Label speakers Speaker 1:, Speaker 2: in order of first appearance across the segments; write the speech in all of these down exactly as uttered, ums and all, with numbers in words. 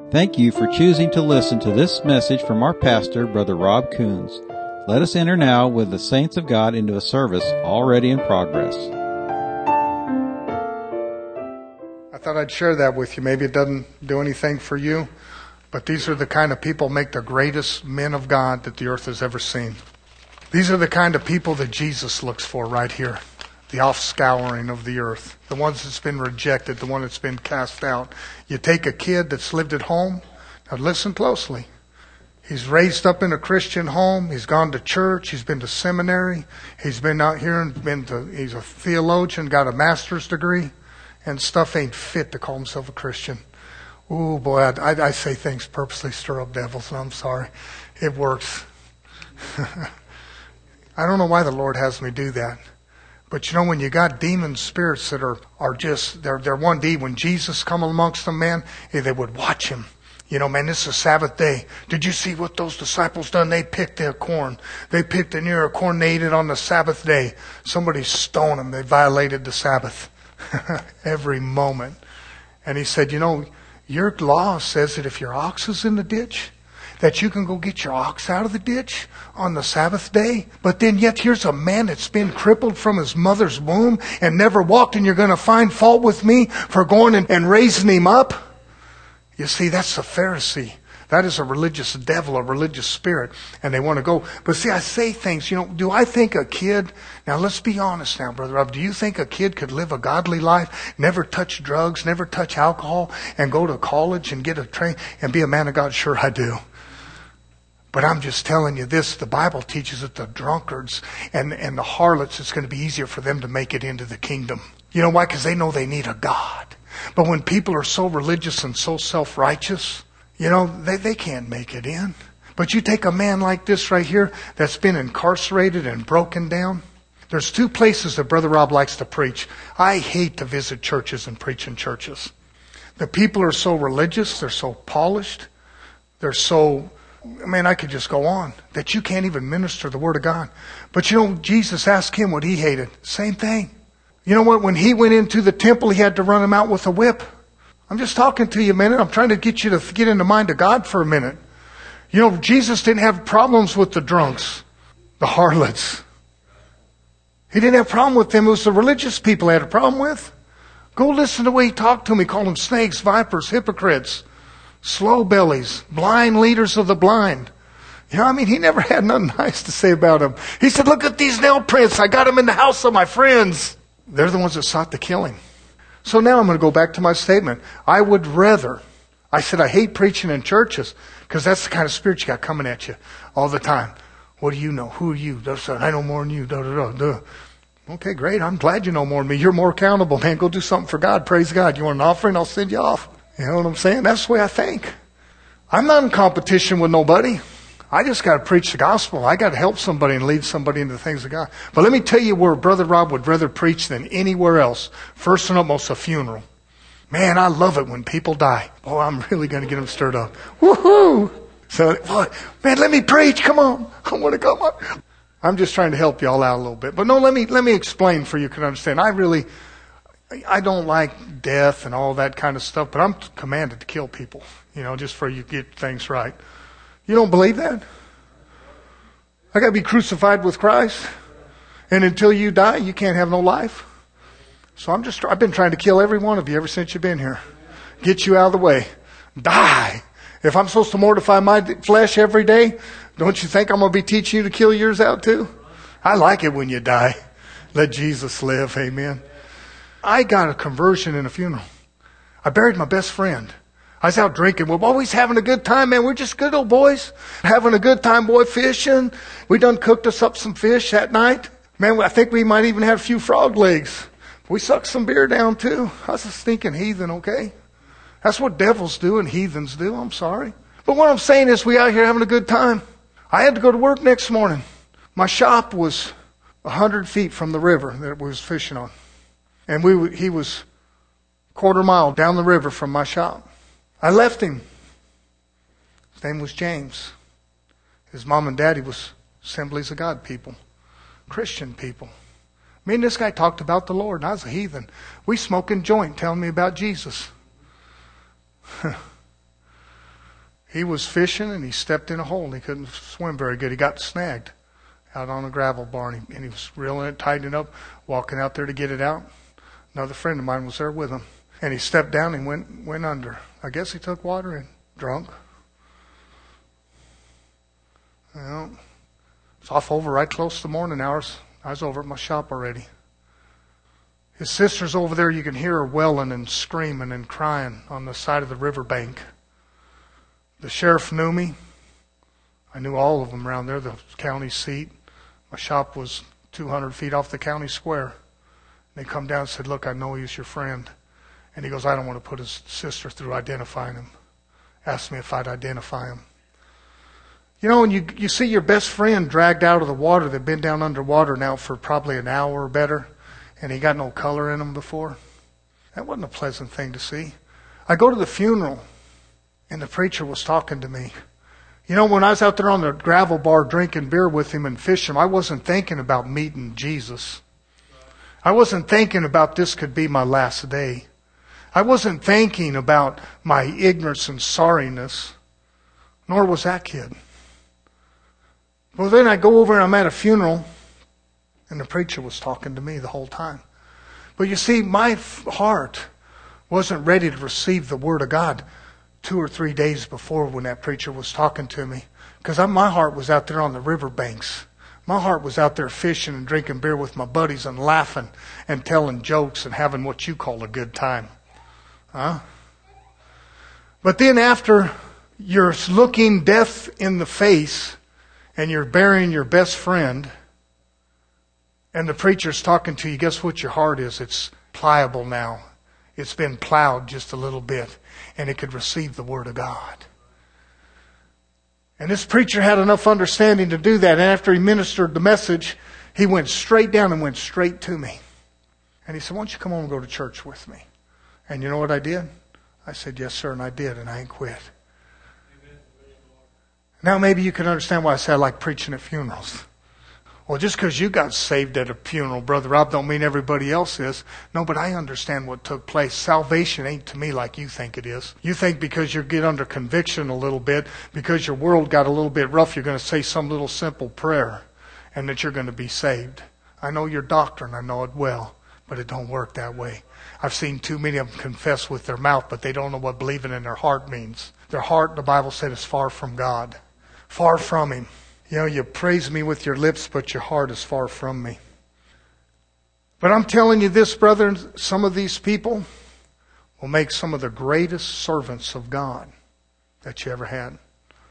Speaker 1: Thank you for choosing to listen to this message from our pastor, Brother Rob Coons. Let us enter now with the saints of God into a service already in progress.
Speaker 2: I thought I'd share that with you. Maybe it doesn't do anything for you, but these are the kind of people make the greatest men of God that the earth has ever seen. These are the kind of people that Jesus looks for right here. The offscouring of the earth. The ones that's been rejected, the one that's been cast out. You take a kid that's lived at home. Now listen closely. He's raised up in a Christian home. He's gone to church. He's been to seminary. He's been out here and been to, he's a theologian, got a master's degree. And stuff ain't fit to call himself a Christian. Ooh, boy, I, I, I say things purposely stir up devils, and I'm sorry. It works. I don't know why the Lord has me do that. But you know, when you got demon spirits that are, are just, they're, they're one D. When Jesus come amongst them, man, they would watch him. You know, man, this is a Sabbath day. Did you see what those disciples done? They picked their corn. They picked an ear of corn. They ate it on the Sabbath day. Somebody stoned them. They violated the Sabbath every moment. And he said, you know, your law says that if your ox is in the ditch, that you can go get your ox out of the ditch on the Sabbath day. But then yet here's a man that's been crippled from his mother's womb and never walked, and you're going to find fault with me for going and, and raising him up? You see, that's a Pharisee. That is a religious devil, a religious spirit, and they want to go. But see, I say things, you know, do I think a kid, now let's be honest now, Brother Rob, do you think a kid could live a godly life, never touch drugs, never touch alcohol, and go to college and get a train and be a man of God? Sure, I do. But I'm just telling you this, the Bible teaches that the drunkards and, and the harlots, it's going to be easier for them to make it into the kingdom. You know why? Because they know they need a God. But when people are so religious and so self-righteous, you know, they, they can't make it in. But you take a man like this right here that's been incarcerated and broken down. There's two places that Brother Rob likes to preach. I hate to visit churches and preach in churches. The people are so religious, they're so polished, they're so... I mean, I could just go on, that you can't even minister the Word of God. But you know, Jesus asked him what he hated. Same thing. You know what? When he went into the temple, he had to run him out with a whip. I'm just talking to you a minute. I'm trying to get you to get in the mind of God for a minute. You know, Jesus didn't have problems with the drunks, the harlots. He didn't have a problem with them. It was the religious people he had a problem with. Go listen to the way he talked to them. He called them snakes, vipers, hypocrites. Slow bellies, blind leaders of the blind. You know, I mean, he never had nothing nice to say about them. He said, look at these nail prints. I got them in the house of my friends. They're the ones that sought to kill him. So now I'm going to go back to my statement. I would rather, I said I hate preaching in churches because that's the kind of spirit you got coming at you all the time. What do you know? Who are you? I know more than you. Da, da, da, da. Okay, great. I'm glad you know more than me. You're more accountable, man. Go do something for God. Praise God. You want an offering? I'll send you off. You know what I'm saying? That's the way I think. I'm not in competition with nobody. I just got to preach the gospel. I got to help somebody and lead somebody into the things of God. But let me tell you where Brother Rob would rather preach than anywhere else. First and foremost, a funeral. Man, I love it when people die. Oh, I'm really going to get them stirred up. Woohoo! So, what? Man, let me preach. Come on. I want to come up. I'm just trying to help you all out a little bit. But no, let me let me explain for you can understand. I really... I don't like death and all that kind of stuff, but I'm commanded to kill people, you know, just for you to get things right. You don't believe that? I got to be crucified with Christ, and until you die, you can't have no life. So I'm just, I've been trying to kill every one of you ever since you've been here. Get you out of the way. Die. If I'm supposed to mortify my flesh every day, don't you think I'm going to be teaching you to kill yours out too? I like it when you die. Let Jesus live. Amen. I got a conversion in a funeral. I buried my best friend. I was out drinking. We're always having a good time, man. We're just good old boys. Having a good time, boy, fishing. We done cooked us up some fish that night. Man, I think we might even have a few frog legs. We sucked some beer down too. I was a stinking heathen, okay? That's what devils do and heathens do. I'm sorry. But what I'm saying is we out here having a good time. I had to go to work next morning. My shop was a hundred feet from the river that we was fishing on. And we he was a quarter mile down the river from my shop. I left him. His name was James. His mom and daddy was Assemblies of God people, Christian people. Me and this guy talked about the Lord, and I was a heathen. We smoking joint, telling me about Jesus. He was fishing and he stepped in a hole and he couldn't swim very good. He got snagged out on a gravel bar and he, and he was reeling it, tightening it up, walking out there to get it out. Another friend of mine was there with him. And he stepped down and went went under. I guess he took water and drunk. Well, it's off over right close to the morning hours. I was over at my shop already. His sister's over there. You can hear her wailing and screaming and crying on the side of the riverbank. The sheriff knew me. I knew all of them around there, the county seat. My shop was two hundred feet off the county square. They come down and said, look, I know he's your friend. And he goes, I don't want to put his sister through identifying him. Asked me if I'd identify him. You know, when you, you see your best friend dragged out of the water, they've been down underwater now for probably an hour or better, and he got no color in him before. That wasn't a pleasant thing to see. I go to the funeral, and the preacher was talking to me. You know, when I was out there on the gravel bar drinking beer with him and fishing, I wasn't thinking about meeting Jesus. I wasn't thinking about this could be my last day. I wasn't thinking about my ignorance and sorriness, nor was that kid. Well, then I go over and I'm at a funeral, and the preacher was talking to me the whole time. But you see, my heart wasn't ready to receive the Word of God two or three days before when that preacher was talking to me. Because my heart was out there on the riverbanks. My heart was out there fishing and drinking beer with my buddies and laughing and telling jokes and having what you call a good time. Huh? But then after you're looking death in the face and you're burying your best friend and the preacher's talking to you, guess what your heart is? It's pliable now. It's been plowed just a little bit and it could receive the Word of God. And this preacher had enough understanding to do that. And after he ministered the message, he went straight down and went straight to me. And he said, why don't you come home and go to church with me? And you know what I did? I said, yes, sir, and I did, and I ain't quit. Amen. Now maybe you can understand why I say I like preaching at funerals. Well, just because you got saved at a funeral, Brother Rob, don't mean everybody else is. No, but I understand what took place. Salvation ain't to me like you think it is. You think because you get under conviction a little bit, because your world got a little bit rough, you're going to say some little simple prayer and that you're going to be saved. I know your doctrine, I know it well, but it don't work that way. I've seen too many of them confess with their mouth, but they don't know what believing in their heart means. Their heart, the Bible said, is far from God. Far from Him. You know, you praise me with your lips, but your heart is far from me. But I'm telling you this, brother, some of these people will make some of the greatest servants of God that you ever had.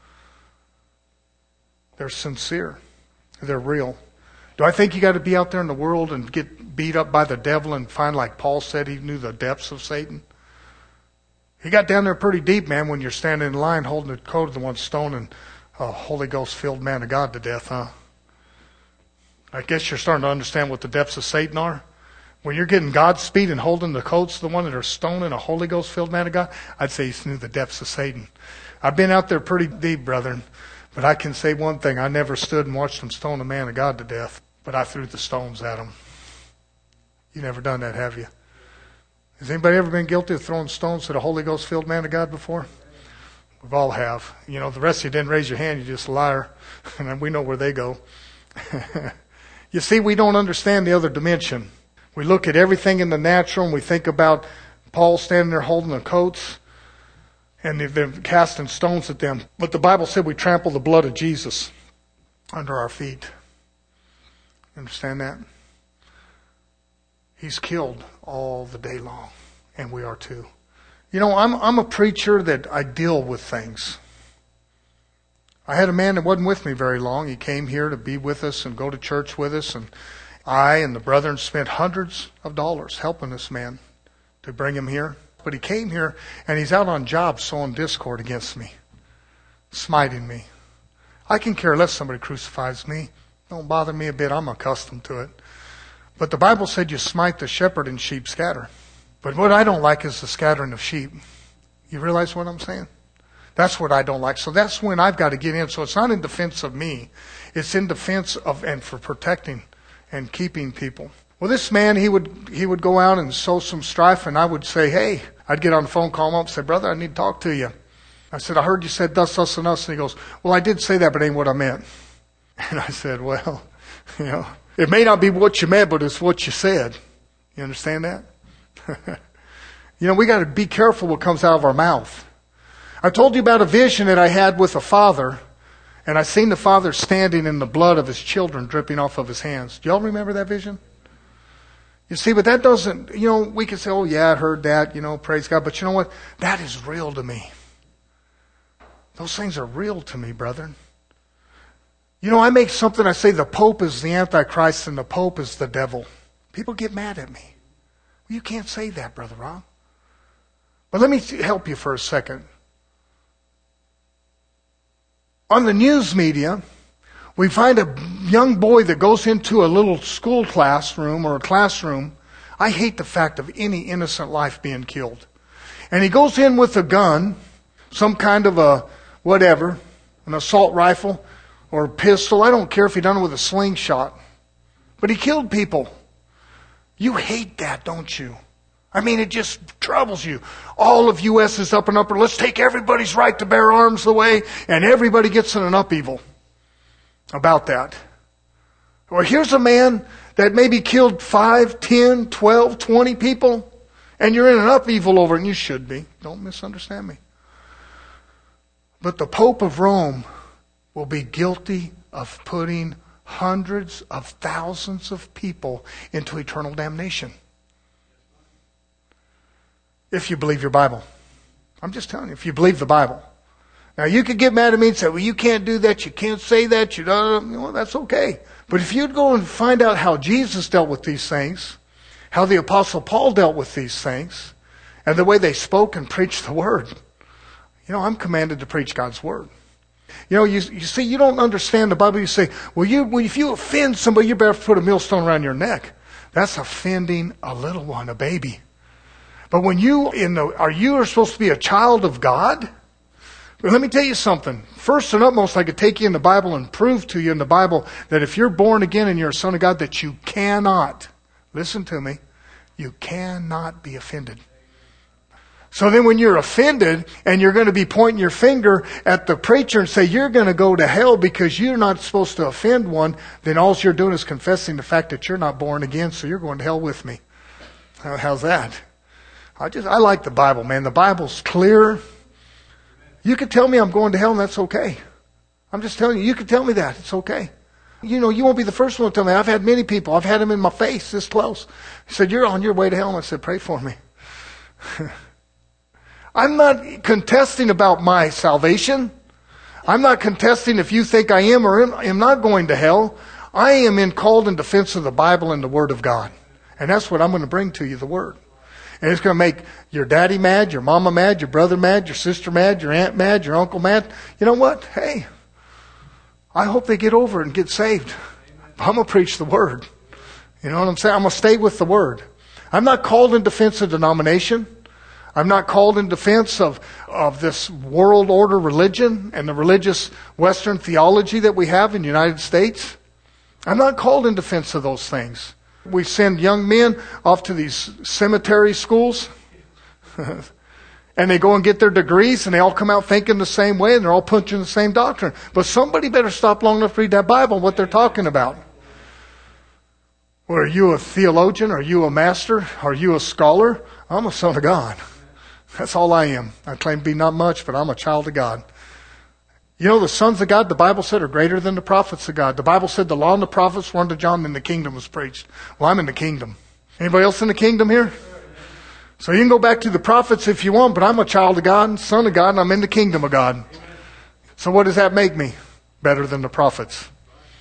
Speaker 2: They're sincere. They're real. Do I think you got to be out there in the world and get beat up by the devil and find, like Paul said, he knew the depths of Satan? He got down there pretty deep, man, when you're standing in line holding the coat of the one stoning a Holy Ghost-filled man of God to death, huh? I guess you're starting to understand what the depths of Satan are. When you're getting Godspeed and holding the coats of the one that are stoning a Holy Ghost-filled man of God, I'd say you knew the depths of Satan. I've been out there pretty deep, brethren, but I can say one thing. I never stood and watched them stone a man of God to death. But I threw the stones at them. You never done that, have you? Has anybody ever been guilty of throwing stones at a Holy Ghost-filled man of God before? We all have. You know, the rest of you didn't raise your hand. You're just a liar. And we know where they go. You see, we don't understand the other dimension. We look at everything in the natural and we think about Paul standing there holding the coats and they've been casting stones at them. But the Bible said we trample the blood of Jesus under our feet. Understand that? He's killed all the day long, and we are too. You know, I'm I'm a preacher that I deal with things. I had a man that wasn't with me very long. He came here to be with us and go to church with us, and I and the brethren spent hundreds of dollars helping this man to bring him here. But he came here, and he's out on jobs sowing discord against me, smiting me. I can care less somebody crucifies me. Don't bother me a bit. I'm accustomed to it. But the Bible said you smite the shepherd and sheep scatter. But what I don't like is the scattering of sheep. You realize what I'm saying? That's what I don't like. So that's when I've got to get in. So it's not in defense of me. It's in defense of and for protecting and keeping people. Well, this man, he would he would go out and sow some strife, and I would say, hey, I'd get on the phone, call him up, and say, brother, I need to talk to you. I said, I heard you said thus, thus, and thus. And he goes, well, I did say that, but it ain't what I meant. And I said, well, you know, it may not be what you meant, but it's what you said. You understand that? You know, we got to be careful what comes out of our mouth. I told you about a vision that I had with a father, and I seen the father standing in the blood of his children dripping off of his hands. Do y'all remember that vision? You see, but that doesn't, you know, we can say, oh yeah, I heard that, you know, praise God. But you know what? That is real to me. Those things are real to me, brethren. You know, I make something, I say the Pope is the Antichrist and the Pope is the devil. People get mad at me. Well, you can't say that, Brother Rob. But let me help you for a second. On the news media, we find a young boy that goes into a little school classroom or a classroom. I hate the fact of any innocent life being killed. And he goes in with a gun, some kind of a whatever, an assault rifle or a pistol. I don't care if he done it with a slingshot. But he killed people. You hate that, don't you? I mean, it just troubles you. All of U S is up and upper. Let's take everybody's right to bear arms away, and everybody gets in an upheaval about that. Or here's a man that maybe killed five, ten, twelve, twenty people, and you're in an upheaval over it, and you should be. Don't misunderstand me. But the Pope of Rome will be guilty of putting hundreds of thousands of people into eternal damnation. If you believe your Bible. I'm just telling you, if you believe the Bible. Now you could get mad at me and say, well, you can't do that, you can't say that, you don't, well, that's okay. But if you'd go and find out how Jesus dealt with these things, how the Apostle Paul dealt with these things, and the way they spoke and preached the Word, you know, I'm commanded to preach God's Word. You know, you, you see, you don't understand the Bible. You say, well, you, well, if you offend somebody, you better put a millstone around your neck. That's offending a little one, a baby. But when you, in the, are you are supposed to be a child of God? But let me tell you something. First and utmost, I could take you in the Bible and prove to you in the Bible that if you're born again and you're a son of God, that you cannot, listen to me, you cannot be offended. So then when you're offended and you're going to be pointing your finger at the preacher and say you're going to go to hell because you're not supposed to offend one, then all you're doing is confessing the fact that you're not born again, so you're going to hell with me. How's that? I just, I like the Bible, man. The Bible's clear. You could tell me I'm going to hell and that's okay. I'm just telling you, you could tell me that. It's okay. You know, you won't be the first one to tell me. I've had many people. I've had them in my face this close. He said, you're on your way to hell. And I said, pray for me. I'm not contesting about my salvation. I'm not contesting if you think I am or am not going to hell. I am in called in defense of the Bible and the Word of God. And that's what I'm going to bring to you, the Word. And it's going to make your daddy mad, your mama mad, your brother mad, your sister mad, your aunt mad, your uncle mad. You know what? Hey, I hope they get over it and get saved. I'm going to preach the Word. You know what I'm saying? I'm going to stay with the Word. I'm not called in defense of denomination. I'm not called in defense of, of this world order religion and the religious Western theology that we have in the United States. I'm not called in defense of those things. We send young men off to these cemetery schools and they go and get their degrees and they all come out thinking the same way and they're all punching the same doctrine. But somebody better stop long enough to read that Bible and what they're talking about. Well, are you a theologian? Are you a master? Are you a scholar? I'm a son of God. That's all I am. I claim to be not much, but I'm a child of God. You know, the sons of God, the Bible said, are greater than the prophets of God. The Bible said the law and the prophets were unto John, and the kingdom was preached. Well, I'm in the kingdom. Anybody else in the kingdom here? So you can go back to the prophets if you want, but I'm a child of God, son of God, and I'm in the kingdom of God. So what does that make me? Better than the prophets.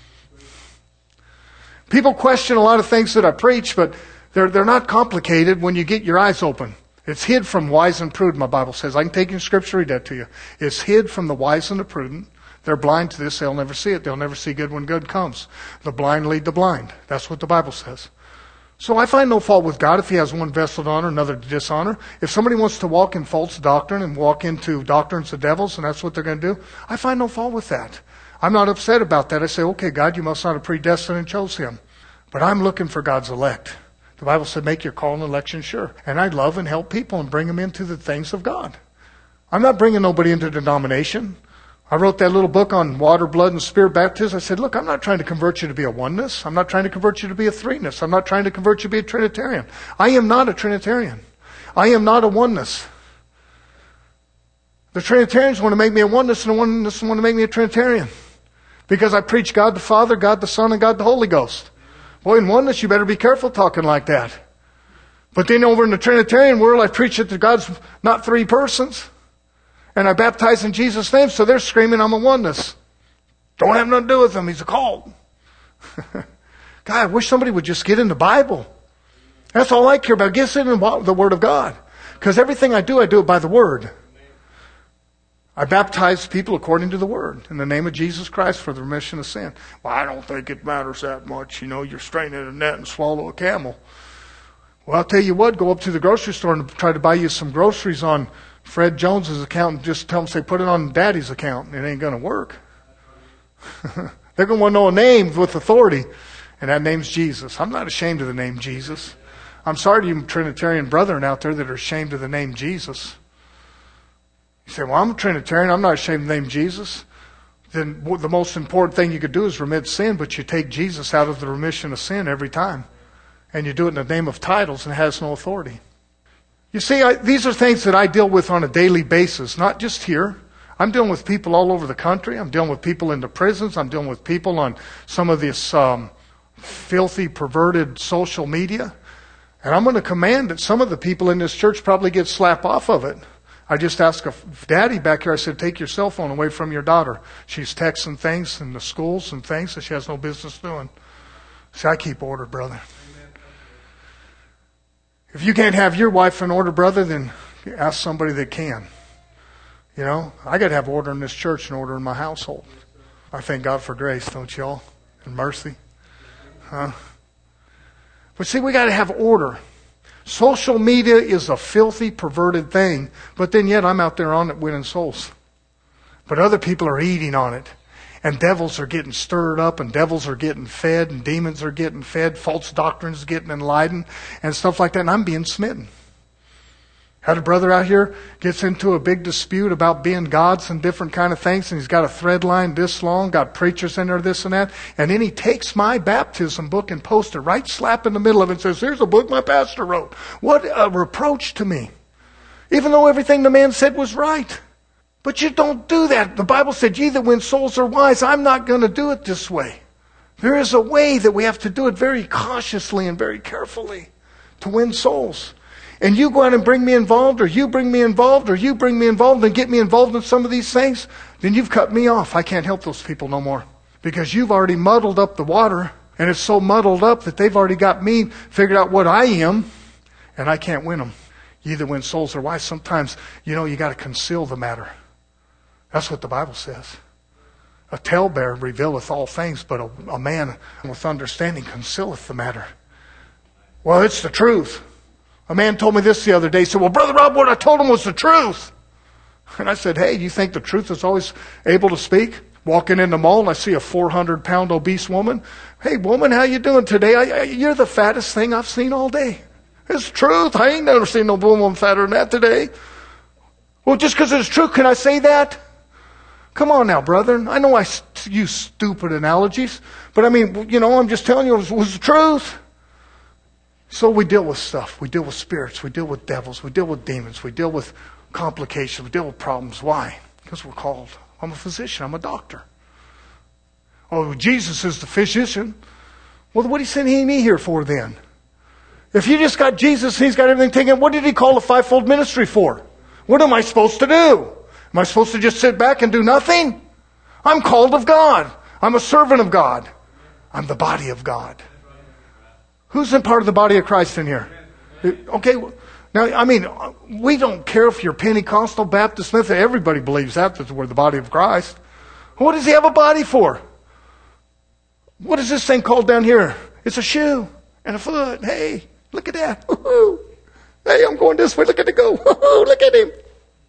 Speaker 2: People question a lot of things that I preach, but they're, they're not complicated when you get your eyes open. It's hid from wise and prudent, my Bible says. I can take in Scripture, read that to you. It's hid from the wise and the prudent. They're blind to this. They'll never see it. They'll never see good when good comes. The blind lead the blind. That's what the Bible says. So I find no fault with God if He has one vessel to honor, another to dishonor. If somebody wants to walk in false doctrine and walk into doctrines of devils, and that's what they're going to do, I find no fault with that. I'm not upset about that. I say, okay, God, you must not have predestined and chose him. But I'm looking for God's elect. The Bible said, make your call and election sure. And I love and help people and bring them into the things of God. I'm not bringing nobody into denomination. I wrote that little book on water, blood, and spirit baptism. I said, look, I'm not trying to convert you to be a oneness. I'm not trying to convert you to be a threeness. I'm not trying to convert you to be a Trinitarian. I am not a Trinitarian. I am not a oneness. The Trinitarians want to make me a oneness, and the oneness want to make me a Trinitarian. Because I preach God the Father, God the Son, and God the Holy Ghost. Boy, in oneness, you better be careful talking like that. But then over in the Trinitarian world, I preach that God's not three persons. And I baptize in Jesus' name, so they're screaming I'm a oneness. Don't have nothing to do with him. He's a cult. God, I wish somebody would just get in the Bible. That's all I care about. Get in the Word of God. Because everything I do, I do it by the Word. I baptize people according to the Word. In the name of Jesus Christ for the remission of sin. Well, I don't think it matters that much. You know, you're straightening a net and swallow a camel. Well, I'll tell you what, go up to the grocery store and try to buy you some groceries on Fred Jones's account and just tell them, say, put it on Daddy's account. It ain't going to work. They're going to want to know a name with authority, and that name's Jesus. I'm not ashamed of the name Jesus. I'm sorry to you Trinitarian brethren out there that are ashamed of the name Jesus. You say, well, I'm a Trinitarian. I'm not ashamed of the name Jesus. Then the most important thing you could do is remit sin, but you take Jesus out of the remission of sin every time. And you do it in the name of titles and it has no authority. You see, I, these are things that I deal with on a daily basis, not just here. I'm dealing with people all over the country. I'm dealing with people in the prisons. I'm dealing with people on some of this um, filthy, perverted social media. And I'm going to command that some of the people in this church probably get slapped off of it. I just asked a daddy back here, I said, take your cell phone away from your daughter. She's texting things in the schools and things that she has no business doing. See, I keep order, brother. If you can't have your wife in order, brother, then ask somebody that can. You know, I got to have order in this church and order in my household. I thank God for grace, don't y'all? And mercy. Huh? But see, we got to have order. Social media is a filthy, perverted thing, but then yet I'm out there on it winning souls. But other people are eating on it. And devils are getting stirred up, and devils are getting fed, and demons are getting fed, false doctrines getting enlightened, and stuff like that, and I'm being smitten. Had a brother out here, gets into a big dispute about being gods and different kind of things, and he's got a thread line this long, got preachers in there, this and that, and then he takes my baptism book and posts it right slap in the middle of it and says, here's a book my pastor wrote. What a reproach to me. Even though everything the man said was right. But you don't do that. The Bible said, ye that win souls are wise. I'm not going to do it this way. There is a way that we have to do it very cautiously and very carefully to win souls. And you go out and bring me involved, or you bring me involved, or you bring me involved and get me involved in some of these things, then you've cut me off. I can't help those people no more. Because you've already muddled up the water, and it's so muddled up that they've already got me figured out what I am, and I can't win them. You either win souls or wise. Sometimes, you know, you got to conceal the matter. That's what the Bible says. A talebearer revealeth all things, but a, a man with understanding concealeth the matter. Well, it's the truth. A man told me this the other day. He said, well, Brother Rob, what I told him was the truth. And I said, hey, do you think the truth is always able to speak? Walking in the mall and I see a four hundred pound obese woman. Hey, woman, how you doing today? I, I, you're the fattest thing I've seen all day. It's truth. I ain't never seen no woman fatter than that today. Well, just because it's true, can I say that? Come on now, brethren. I know I use stupid analogies, but I mean, you know, I'm just telling you it was, it was the truth. So we deal with stuff. We deal with spirits. We deal with devils. We deal with demons. We deal with complications. We deal with problems. Why? Because we're called. I'm a physician. I'm a doctor. Oh, Jesus is the physician. Well, what did he send me here for then? If you just got Jesus and he's got everything taken, what did he call the fivefold ministry for? What am I supposed to do? Am I supposed to just sit back and do nothing? I'm called of God. I'm a servant of God. I'm the body of God. Who's in part of the body of Christ in here? Okay, now, I mean, we don't care if you're Pentecostal, Baptist, Methodist. Everybody believes that, that we're the body of Christ. What does he have a body for? What is this thing called down here? It's a shoe and a foot. Hey, look at that. Woo-hoo. Hey, I'm going this way. Look at it go. Woo-hoo. Look at him.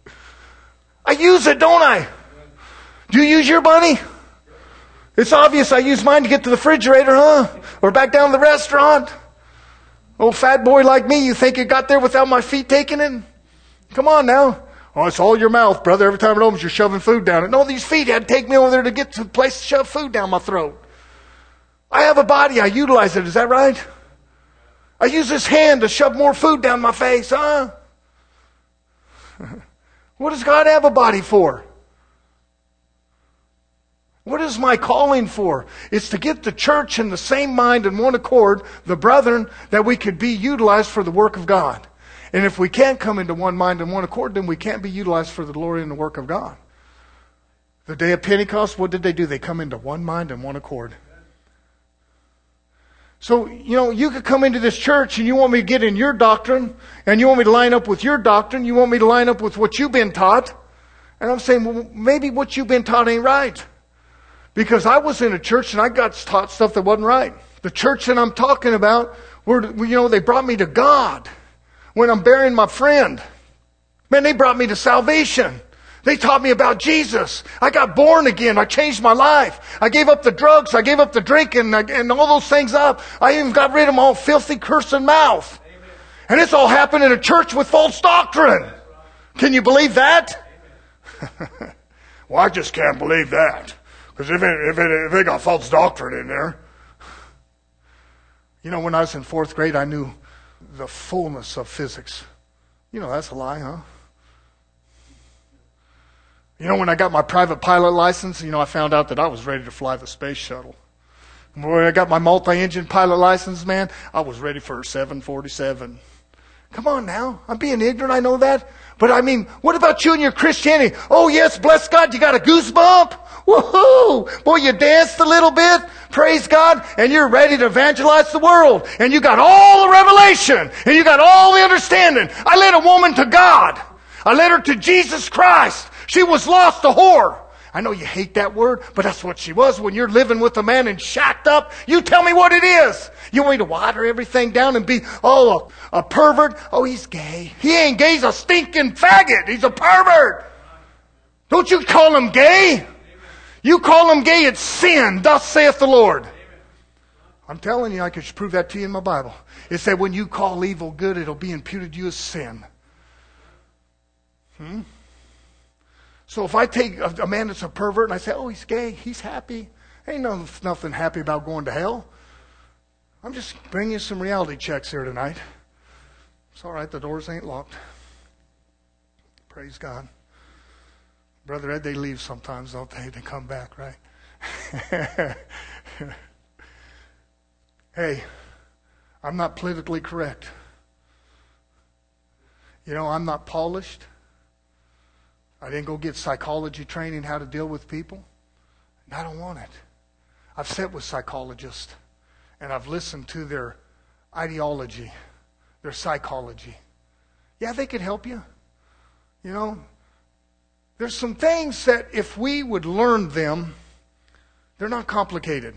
Speaker 2: I use it, don't I? Do you use your body? It's obvious I use mine to get to the refrigerator, huh? Or back down to the restaurant. Old fat boy like me, you think you got there without my feet taking it? Come on now. Oh, it's all your mouth, brother. Every time it opens, you're shoving food down it. No, these feet had to take me over there to get to the place to shove food down my throat. I have a body. I utilize it. Is that right? I use this hand to shove more food down my face, huh? What does God have a body for? What is my calling for? It's to get the church in the same mind and one accord, the brethren, that we could be utilized for the work of God. And if we can't come into one mind and one accord, then we can't be utilized for the glory and the work of God. The day of Pentecost, what did they do? They come into one mind and one accord. So, you know, you could come into this church and you want me to get in your doctrine, and you want me to line up with your doctrine, you want me to line up with what you've been taught. And I'm saying, well, maybe what you've been taught ain't right. Because I was in a church and I got taught stuff that wasn't right. The church that I'm talking about, where, you know, they brought me to God when I'm burying my friend. Man, they brought me to salvation. They taught me about Jesus. I got born again. I changed my life. I gave up the drugs. I gave up the drinking and, and all those things up. I even got rid of my old filthy, cursing mouth. Amen. And it's all happened in a church with false doctrine. Can you believe that? Well, I just can't believe that. Because if, it, if, it, if they got false doctrine in there. You know, when I was in fourth grade, I knew the fullness of physics. You know, that's a lie, huh? You know, when I got my private pilot license, you know, I found out that I was ready to fly the space shuttle. When I got my multi-engine pilot license, man, I was ready for a seven forty-seven. Come on now. I'm being ignorant, I know that. But I mean, what about you and your Christianity? Oh yes, bless God, you got a goosebump? Woohoo! Boy, you danced a little bit, praise God, and you're ready to evangelize the world. And you got all the revelation, and you got all the understanding. I led a woman to God. I led her to Jesus Christ. She was lost, a whore. I know you hate that word, but that's what she was when you're living with a man and shacked up. You tell me what it is. You want me to water everything down and be, oh, a, a pervert? Oh, he's gay. He ain't gay. He's a stinking faggot. He's a pervert. Don't you call him gay. You call him gay, it's sin. Thus saith the Lord. I'm telling you, I can prove that to you in my Bible. It said when you call evil good, it'll be imputed to you as sin. Hmm? So if I take a, a man that's a pervert and I say, oh, he's gay, he's happy. Ain't no, nothing happy about going to hell. I'm just bringing you some reality checks here tonight. It's all right, the doors ain't locked. Praise God. Brother Ed, they leave sometimes, don't they? They come back, right? Hey, I'm not politically correct. You know, I'm not polished. I didn't go get psychology training how to deal with people. And I don't want it. I've sat with psychologists and I've listened to their ideology, their psychology. Yeah, they could help you. You know, there's some things that if we would learn them, they're not complicated.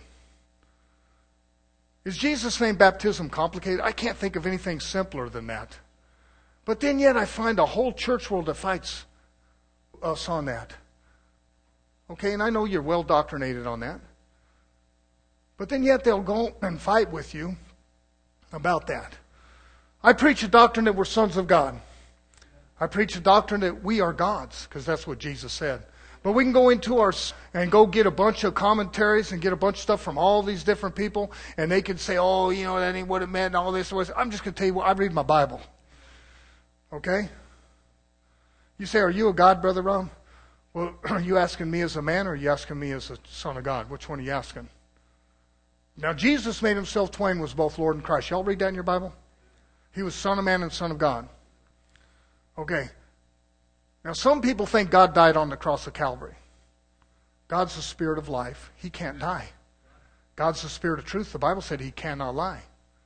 Speaker 2: Is Jesus' name baptism complicated? I can't think of anything simpler than that. But then yet I find a whole church world that fights us on that. Okay, and I know you're well doctrinated on that. But then yet they'll go and fight with you about that. I preach a doctrine that we're sons of God. I preach a doctrine that we are gods, because that's what Jesus said. But we can go into our and go get a bunch of commentaries and get a bunch of stuff from all these different people, and they can say, oh, you know, that ain't what it meant and all this was. I'm just going to tell you what, I read my Bible. Okay? You say, are you a God, Brother Ron? Well, are you asking me as a man or are you asking me as a son of God? Which one are you asking? Now, Jesus made himself twain was both Lord and Christ. Y'all read that in your Bible? He was son of man and son of God. Okay. Now, some people think God died on the cross of Calvary. God's the spirit of life. He can't die. God's the spirit of truth. The Bible said he cannot lie.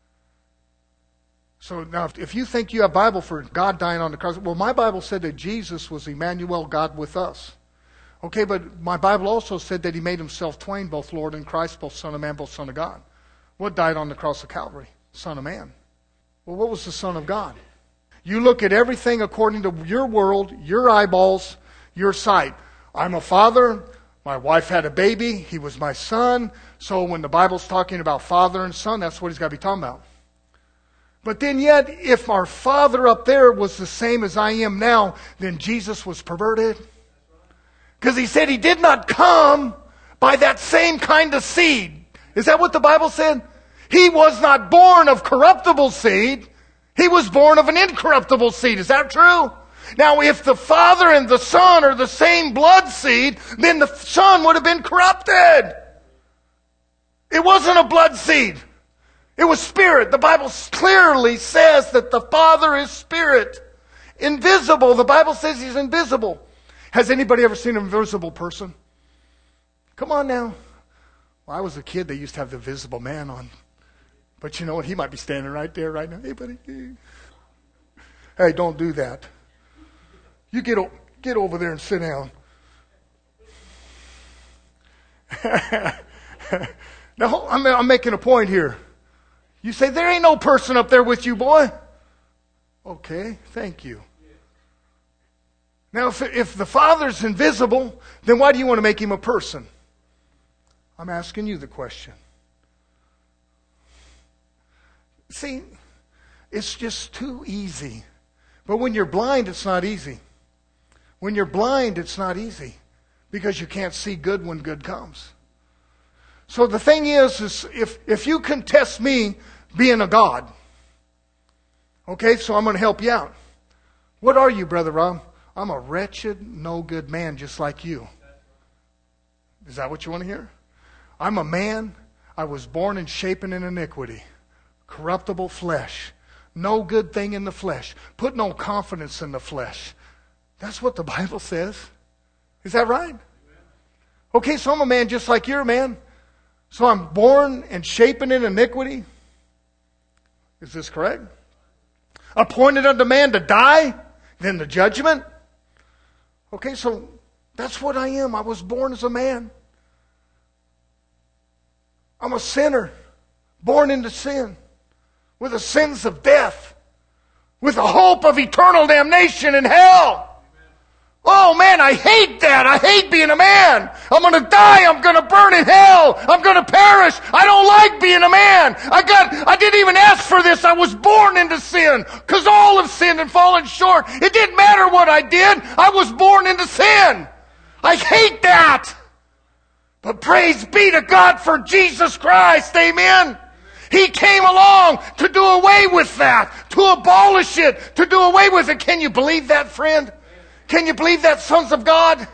Speaker 2: So now, if you think you have Bible for God dying on the cross, well, my Bible said that Jesus was Emmanuel, God with us. Okay, but my Bible also said that he made himself twain, both Lord and Christ, both Son of Man, both Son of God. What died on the cross of Calvary? Son of Man. Well, what was the Son of God? You look at everything according to your world, your eyeballs, your sight. I'm a father. My wife had a baby. He was my son. So when the Bible's talking about father and son, that's what he's got to be talking about. But then yet, if our Father up there was the same as I am now, then Jesus was perverted. Because he said he did not come by that same kind of seed. Is that what the Bible said? He was not born of corruptible seed. He was born of an incorruptible seed. Is that true? Now, if the Father and the Son are the same blood seed, then the Son would have been corrupted. It wasn't a blood seed. It was spirit. The Bible clearly says that the Father is spirit. Invisible. The Bible says he's invisible. Has anybody ever seen an invisible person? Come on now. When I was a kid, they used to have the Visible Man on. But you know what? He might be standing right there right now. Hey, buddy. Hey, don't do that. You get, o- get over there and sit down. Now, I'm, I'm making a point here. You say, there ain't no person up there with you, boy. Okay, thank you. Now, if, if the Father's invisible, then why do you want to make him a person? I'm asking you the question. See, it's just too easy. But when you're blind, it's not easy. When you're blind, it's not easy. Because you can't see good when good comes. So the thing is, is if, if you contest me being a God, okay, so I'm going to help you out. What are you, Brother Rob? I'm a wretched, no good man just like you. Is that what you want to hear? I'm a man. I was born and shapen in iniquity. Corruptible flesh. No good thing in the flesh. Put no confidence in the flesh. That's what the Bible says. Is that right? Okay, so I'm a man just like you're a man. So I'm born and shapen in iniquity. Is this correct? Appointed unto man to die, then the judgment. Okay, so that's what I am. I was born as a man. I'm a sinner, born into sin, with the sins of death, with the hope of eternal damnation in hell. Oh man, I hate that. I hate being a man. I'm going to die. I'm going to burn in hell. I'm going to perish. I don't like being a man. I got, I didn't even ask for this. I was born into sin because all have sinned and fallen short. It didn't matter what I did. I was born into sin. I hate that. But praise be to God for Jesus Christ. Amen. He came along to do away with that, to abolish it, to do away with it. Can you believe that, friend? Can you believe that, sons of God?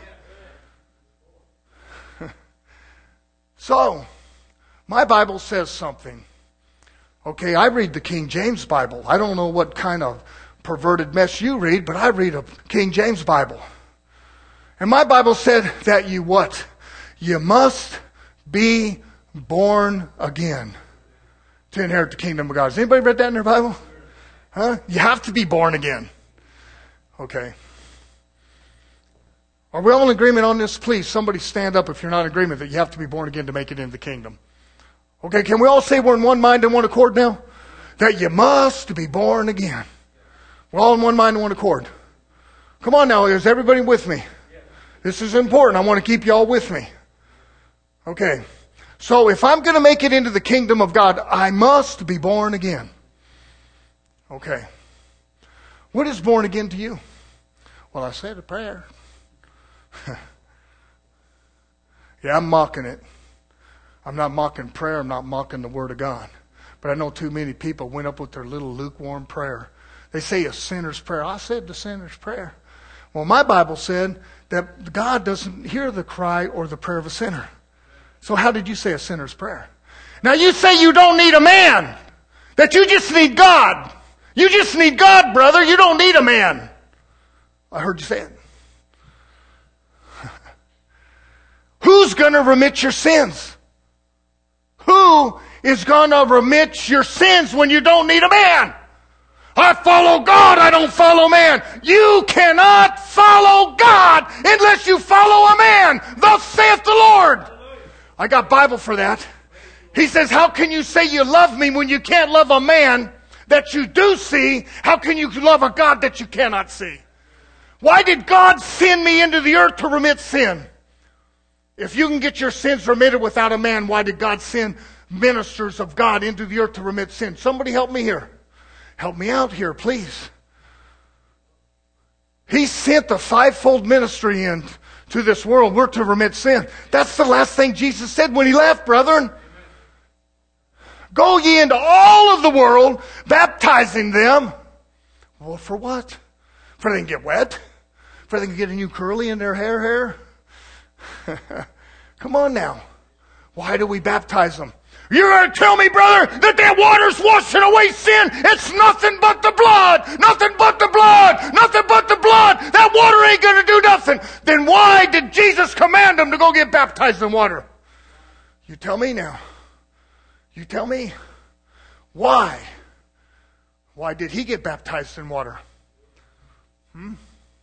Speaker 2: So, my Bible says something. Okay, I read the King James Bible. I don't know what kind of perverted mess you read, but I read a King James Bible. And my Bible said that you what? You must be born again to inherit the kingdom of God. Has anybody read that in their Bible? Huh? You have to be born again. Okay. Are we all in agreement on this? Please, somebody stand up if you're not in agreement that you have to be born again to make it into the kingdom. Okay, can we all say we're in one mind and one accord now? That you must be born again. We're all in one mind and one accord. Come on now, is everybody with me? This is important. I want to keep you all with me. Okay, so if I'm going to make it into the kingdom of God, I must be born again. Okay. What is born again to you? Well, I said a prayer. Yeah, I'm mocking it. I'm not mocking prayer. I'm not mocking the Word of God. But I know too many people went up with their little lukewarm prayer. They say a sinner's prayer. I said the sinner's prayer. Well, my Bible said that God doesn't hear the cry or the prayer of a sinner. So how did you say a sinner's prayer? Now you say you don't need a man. That you just need God. You just need God, brother. You don't need a man. I heard you say it. Who's going to remit your sins? Who is going to remit your sins when you don't need a man? I follow God, I don't follow man. You cannot follow God unless you follow a man. Thus saith the Lord. I got Bible for that. He says, how can you say you love me when you can't love a man that you do see? How can you love a God that you cannot see? Why did God send me into the earth to remit sin? If you can get your sins remitted without a man, why did God send ministers of God into the earth to remit sin? Somebody help me here. Help me out here, please. He sent the fivefold ministry in to this world. We're to remit sin. That's the last thing Jesus said when he left, brethren. Go ye into all of the world, baptizing them. Well, for what? For they can get wet? For they can get a new curly in their hair hair? Come on now. Why do we baptize them? You're going to tell me, brother, that that water's washing away sin? It's nothing but the blood. Nothing but the blood. Nothing but the blood. That water ain't going to do nothing. Then why did Jesus command them to go get baptized in water? You tell me now. You tell me. Why? Why did he get baptized in water? Hmm?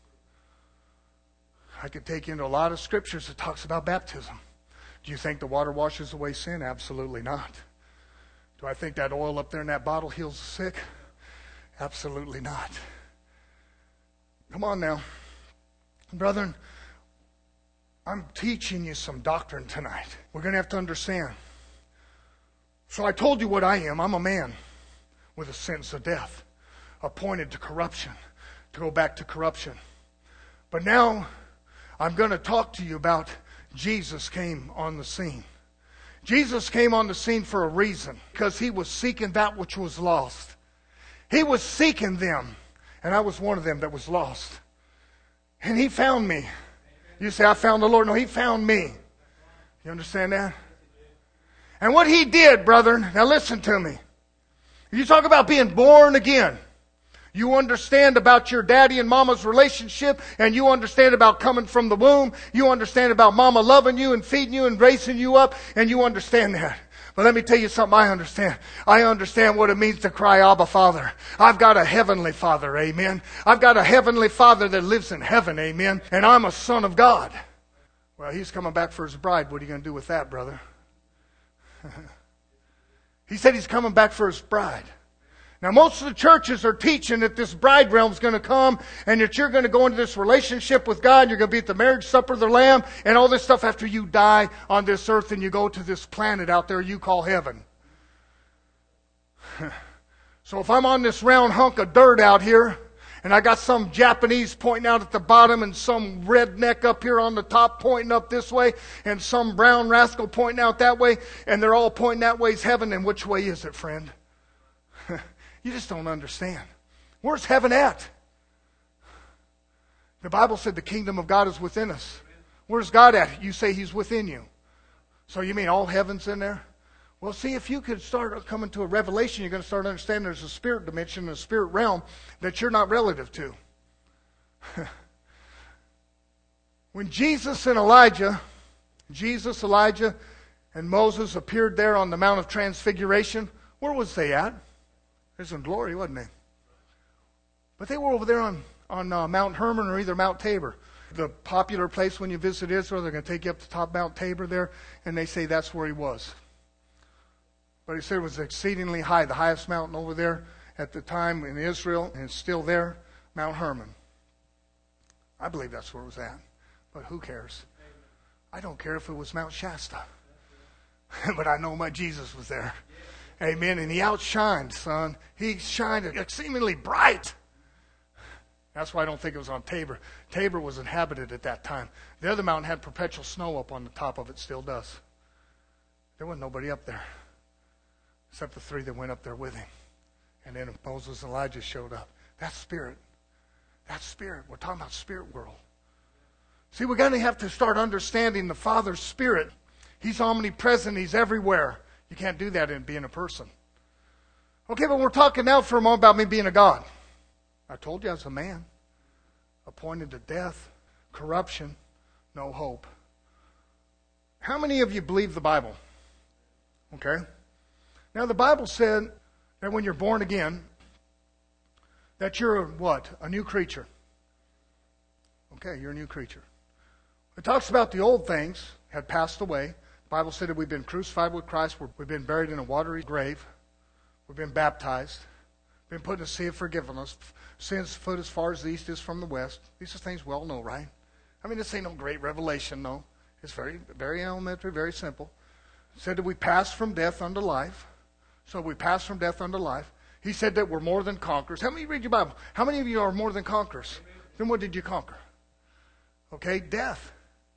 Speaker 2: I could take you into a lot of scriptures that talks about baptism. Do you think the water washes away sin? Absolutely not. Do I think that oil up there in that bottle heals the sick? Absolutely not. Come on now. Brethren, I'm teaching you some doctrine tonight. We're going to have to understand. So I told you what I am. I'm a man with a sentence of death, appointed to corruption, to go back to corruption. But now I'm going to talk to you about Jesus came on the scene. Jesus came on the scene for a reason, because he was seeking that which was lost. He was seeking them, and I was one of them that was lost. And he found me. You say, I found the Lord. No, he found me. You understand that? And what he did, brethren, now listen to me. You talk about being born again. You understand about your daddy and mama's relationship, and you understand about coming from the womb. You understand about mama loving you and feeding you and raising you up, and you understand that. But let me tell you something I understand. I understand what it means to cry, Abba, Father. I've got a heavenly Father, amen. I've got a heavenly Father that lives in heaven, amen. And I'm a son of God. Well, he's coming back for his bride. What are you going to do with that, brother? He said he's coming back for his bride. Now, most of the churches are teaching that this bride realm is going to come and that you're going to go into this relationship with God. You're going to be at the marriage supper of the Lamb and all this stuff after you die on this earth and you go to this planet out there you call heaven. So if I'm on this round hunk of dirt out here and I got some Japanese pointing out at the bottom and some redneck up here on the top pointing up this way and some brown rascal pointing out that way and they're all pointing that way is heaven, then which way is it, friend? You just don't understand. Where's heaven at? The Bible said the kingdom of God is within us. Where's God at? You say he's within you. So you mean all heaven's in there? Well, see, if you could start coming to a revelation, you're going to start understanding there's a spirit dimension, a spirit realm that you're not relative to. When Jesus and Elijah, Jesus, Elijah, and Moses appeared there on the Mount of Transfiguration, where was they at? There's in glory, wasn't they? But they were over there on, on uh, Mount Hermon or either Mount Tabor. The popular place when you visit Israel, they're going to take you up to top Mount Tabor there, and they say that's where he was. But he said it was exceedingly high, the highest mountain over there at the time in Israel, and it's still there, Mount Hermon. I believe that's where it was at. But who cares? I don't care if it was Mount Shasta. But I know my Jesus was there. Amen. And he outshined, son. He shined exceedingly bright. That's why I don't think it was on Tabor. Tabor was inhabited at that time. The other mountain had perpetual snow up on the top of it. Still does. There wasn't nobody up there. Except the three that went up there with him. And then Moses and Elijah showed up. That's spirit. That's spirit. We're talking about spirit world. See, we're going to have to start understanding the Father's spirit. He's omnipresent. He's everywhere. You can't do that in being a person. Okay, but we're talking now for a moment about me being a God. I told you I was a man. Appointed to death, corruption, no hope. How many of you believe the Bible? Okay. Now the Bible said that when you're born again, that you're a, what? A new creature. Okay, you're a new creature. It talks about the old things had passed away. The Bible said that we've been crucified with Christ. We've been buried in a watery grave. We've been baptized. Been put in the sea of forgiveness. Sins foot as far as the east is from the west. These are things we all know, right? I mean, this ain't no great revelation, no. It's very, very elementary, very simple. It said that we passed from death unto life. So we passed from death unto life. He said that we're more than conquerors. How many read your Bible? How many of you are more than conquerors? Then what did you conquer? Okay, death.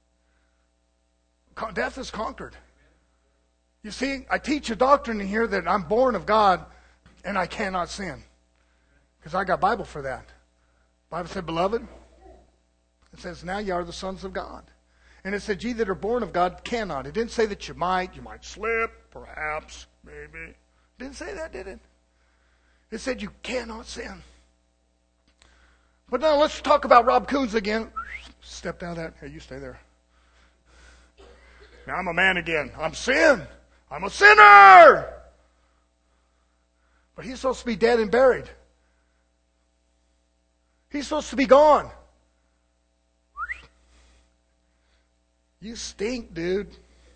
Speaker 2: Con- death is conquered. You see, I teach a doctrine in here that I'm born of God and I cannot sin. Because I got Bible for that. The Bible said, beloved, it says, now you are the sons of God. And it said, ye that are born of God cannot. It didn't say that you might. You might slip, perhaps, maybe. It didn't say that, did it? It said you cannot sin. But now let's talk about Rob Coons again. Step down that. Hey, you stay there. Now I'm a man again. I'm sin. I'm a sinner. But he's supposed to be dead and buried. He's supposed to be gone. You stink, dude.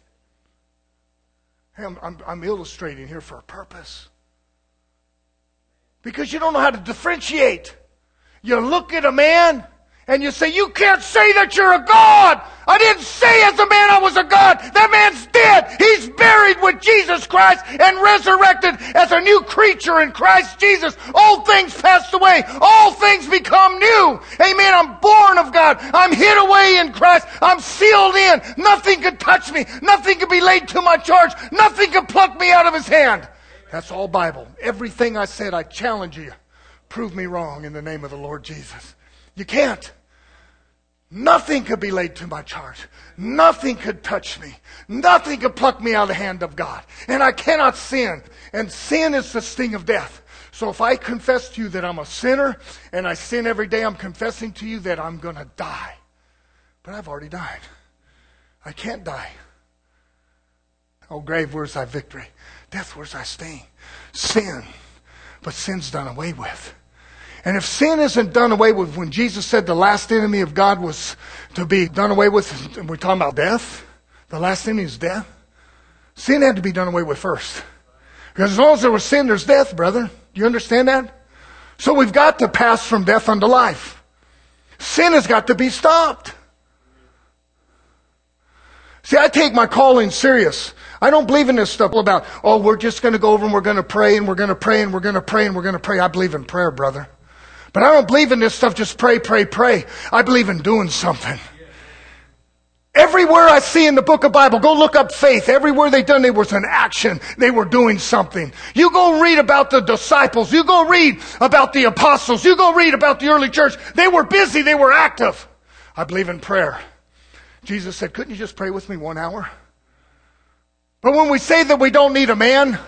Speaker 2: Hey, I'm, I'm, I'm illustrating here for a purpose. Because you don't know how to differentiate. You look at a man and you say, you can't say that you're a God. I didn't say as a man I was a God. That man's dead. He's buried with Jesus Christ and resurrected as a new creature in Christ Jesus. Old things passed away. All things become new. Amen. I'm born of God. I'm hid away in Christ. I'm sealed in. Nothing could touch me. Nothing could be laid to my charge. Nothing could pluck me out of His hand. That's all Bible. Everything I said, I challenge you. Prove me wrong in the name of the Lord Jesus. You can't. Nothing could be laid to my charge. Nothing could touch me. Nothing could pluck me out of the hand of God. And I cannot sin. And sin is the sting of death. So if I confess to you that I'm a sinner and I sin every day, I'm confessing to you that I'm going to die. But I've already died. I can't die. Oh, grave, where's thy victory? Death, where's thy sting? Sin. But sin's done away with. And if sin isn't done away with, when Jesus said the last enemy of God was to be done away with, we're talking about death. The last enemy is death. Sin had to be done away with first. Because as long as there was sin, there's death, brother. Do you understand that? So we've got to pass from death unto life. Sin has got to be stopped. See, I take my calling serious. I don't believe in this stuff about, oh, we're just going to go over and we're going to pray and we're going to pray and we're going to pray and we're going to pray. I believe in prayer, brother. But I don't believe in this stuff, just pray, pray, pray. I believe in doing something. Everywhere I see in the book of Bible, go look up faith. Everywhere they done, there was an action. They were doing something. You go read about the disciples. You go read about the apostles. You go read about the early church. They were busy. They were active. I believe in prayer. Jesus said, couldn't you just pray with me one hour? But when we say that we don't need a man,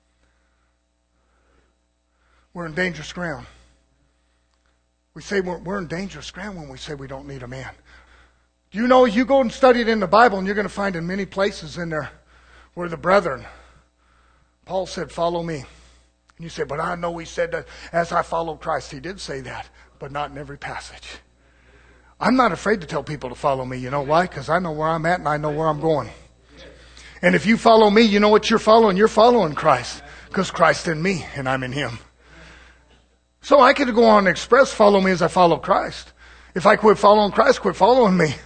Speaker 2: we're in dangerous ground. We say we're, we're in dangerous ground when we say we don't need a man. Do you know, you go and study it in the Bible and you're going to find in many places in there where the brethren, Paul said, follow me. And you say, but I know he said that as I follow Christ. He did say that, but not in every passage. I'm not afraid to tell people to follow me. You know why? Because I know where I'm at and I know where I'm going. And if you follow me, you know what you're following. You're following Christ. Because Christ in me and I'm in Him. So I could go on and express, follow me as I follow Christ. If I quit following Christ, quit following me.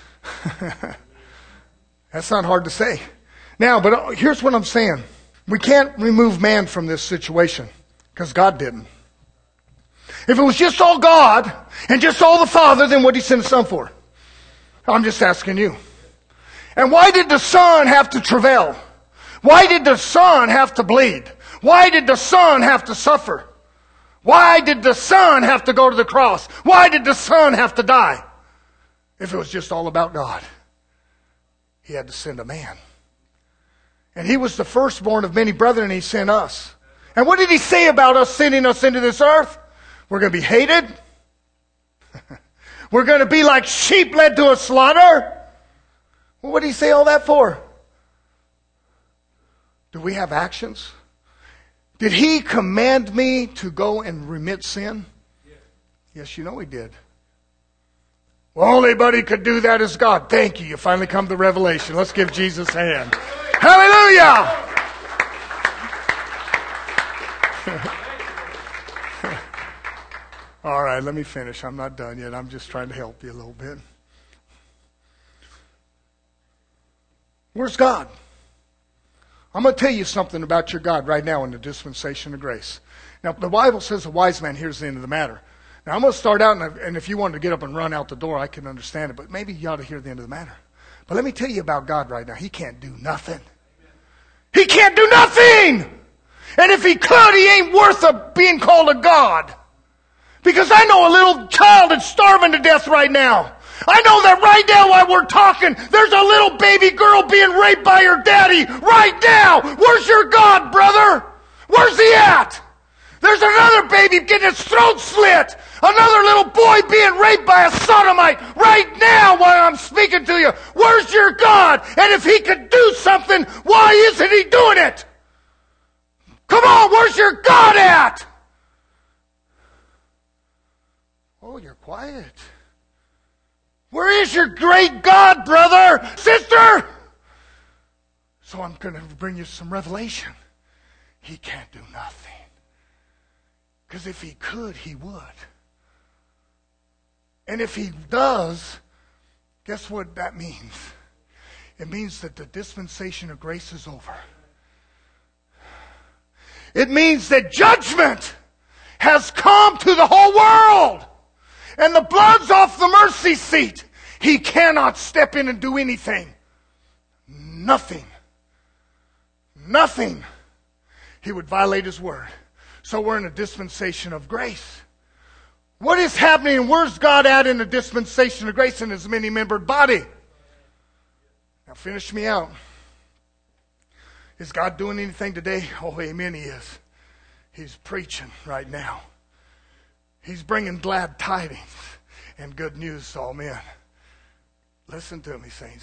Speaker 2: That's not hard to say. Now, but here's what I'm saying. We can't remove man from this situation. Because God didn't. If it was just all God and just all the Father, then what did He send His Son for? I'm just asking you. And why did the Son have to travail? Why did the Son have to bleed? Why did the Son have to suffer? Why did the Son have to go to the cross? Why did the Son have to die? If it was just all about God, He had to send a man. And He was the firstborn of many brethren, and He sent us. And what did He say about us sending us into this earth? We're going to be hated. We're going to be like sheep led to a slaughter. Well, what did He say all that for? Do we have actions? Did He command me to go and remit sin? Yes, yes, you know He did. Well, only anybody could do that is God. Thank you. You finally come to revelation. Let's give Jesus a hand. Hallelujah! All right, let me finish. I'm not done yet. I'm just trying to help you a little bit. Where's God? I'm going to tell you something about your God right now in the dispensation of grace. Now, the Bible says a wise man hears the end of the matter. Now, I'm going to start out, and, I, and if you wanted to get up and run out the door, I can understand it, but maybe you ought to hear the end of the matter. But let me tell you about God right now. He can't do nothing. He can't do nothing! And if he could, he ain't worth a, being called a God. Because I know a little child that's starving to death right now. I know that right now while we're talking, there's a little baby girl being raped by her daddy right now. Where's your God, brother? Where's he at? There's another baby getting his throat slit. Another little boy being raped by a sodomite right now while I'm speaking to you. Where's your God? And if he could do something, why isn't he doing it? Come on, where's your God at? Oh, you're quiet. Where is your great God, brother, sister? So I'm going to bring you some revelation. He can't do nothing. Because if he could, he would. And if he does, guess what that means? It means that the dispensation of grace is over. It means that judgment has come to the whole world. And the blood's off the mercy seat. He cannot step in and do anything. Nothing. Nothing. He would violate his word. So we're in a dispensation of grace. What is happening? Where's God at in the dispensation of grace in his many-membered body? Now finish me out. Is God doing anything today? Oh, amen, he is. He's preaching right now. He's bringing glad tidings and good news to all men. Listen to me, saints.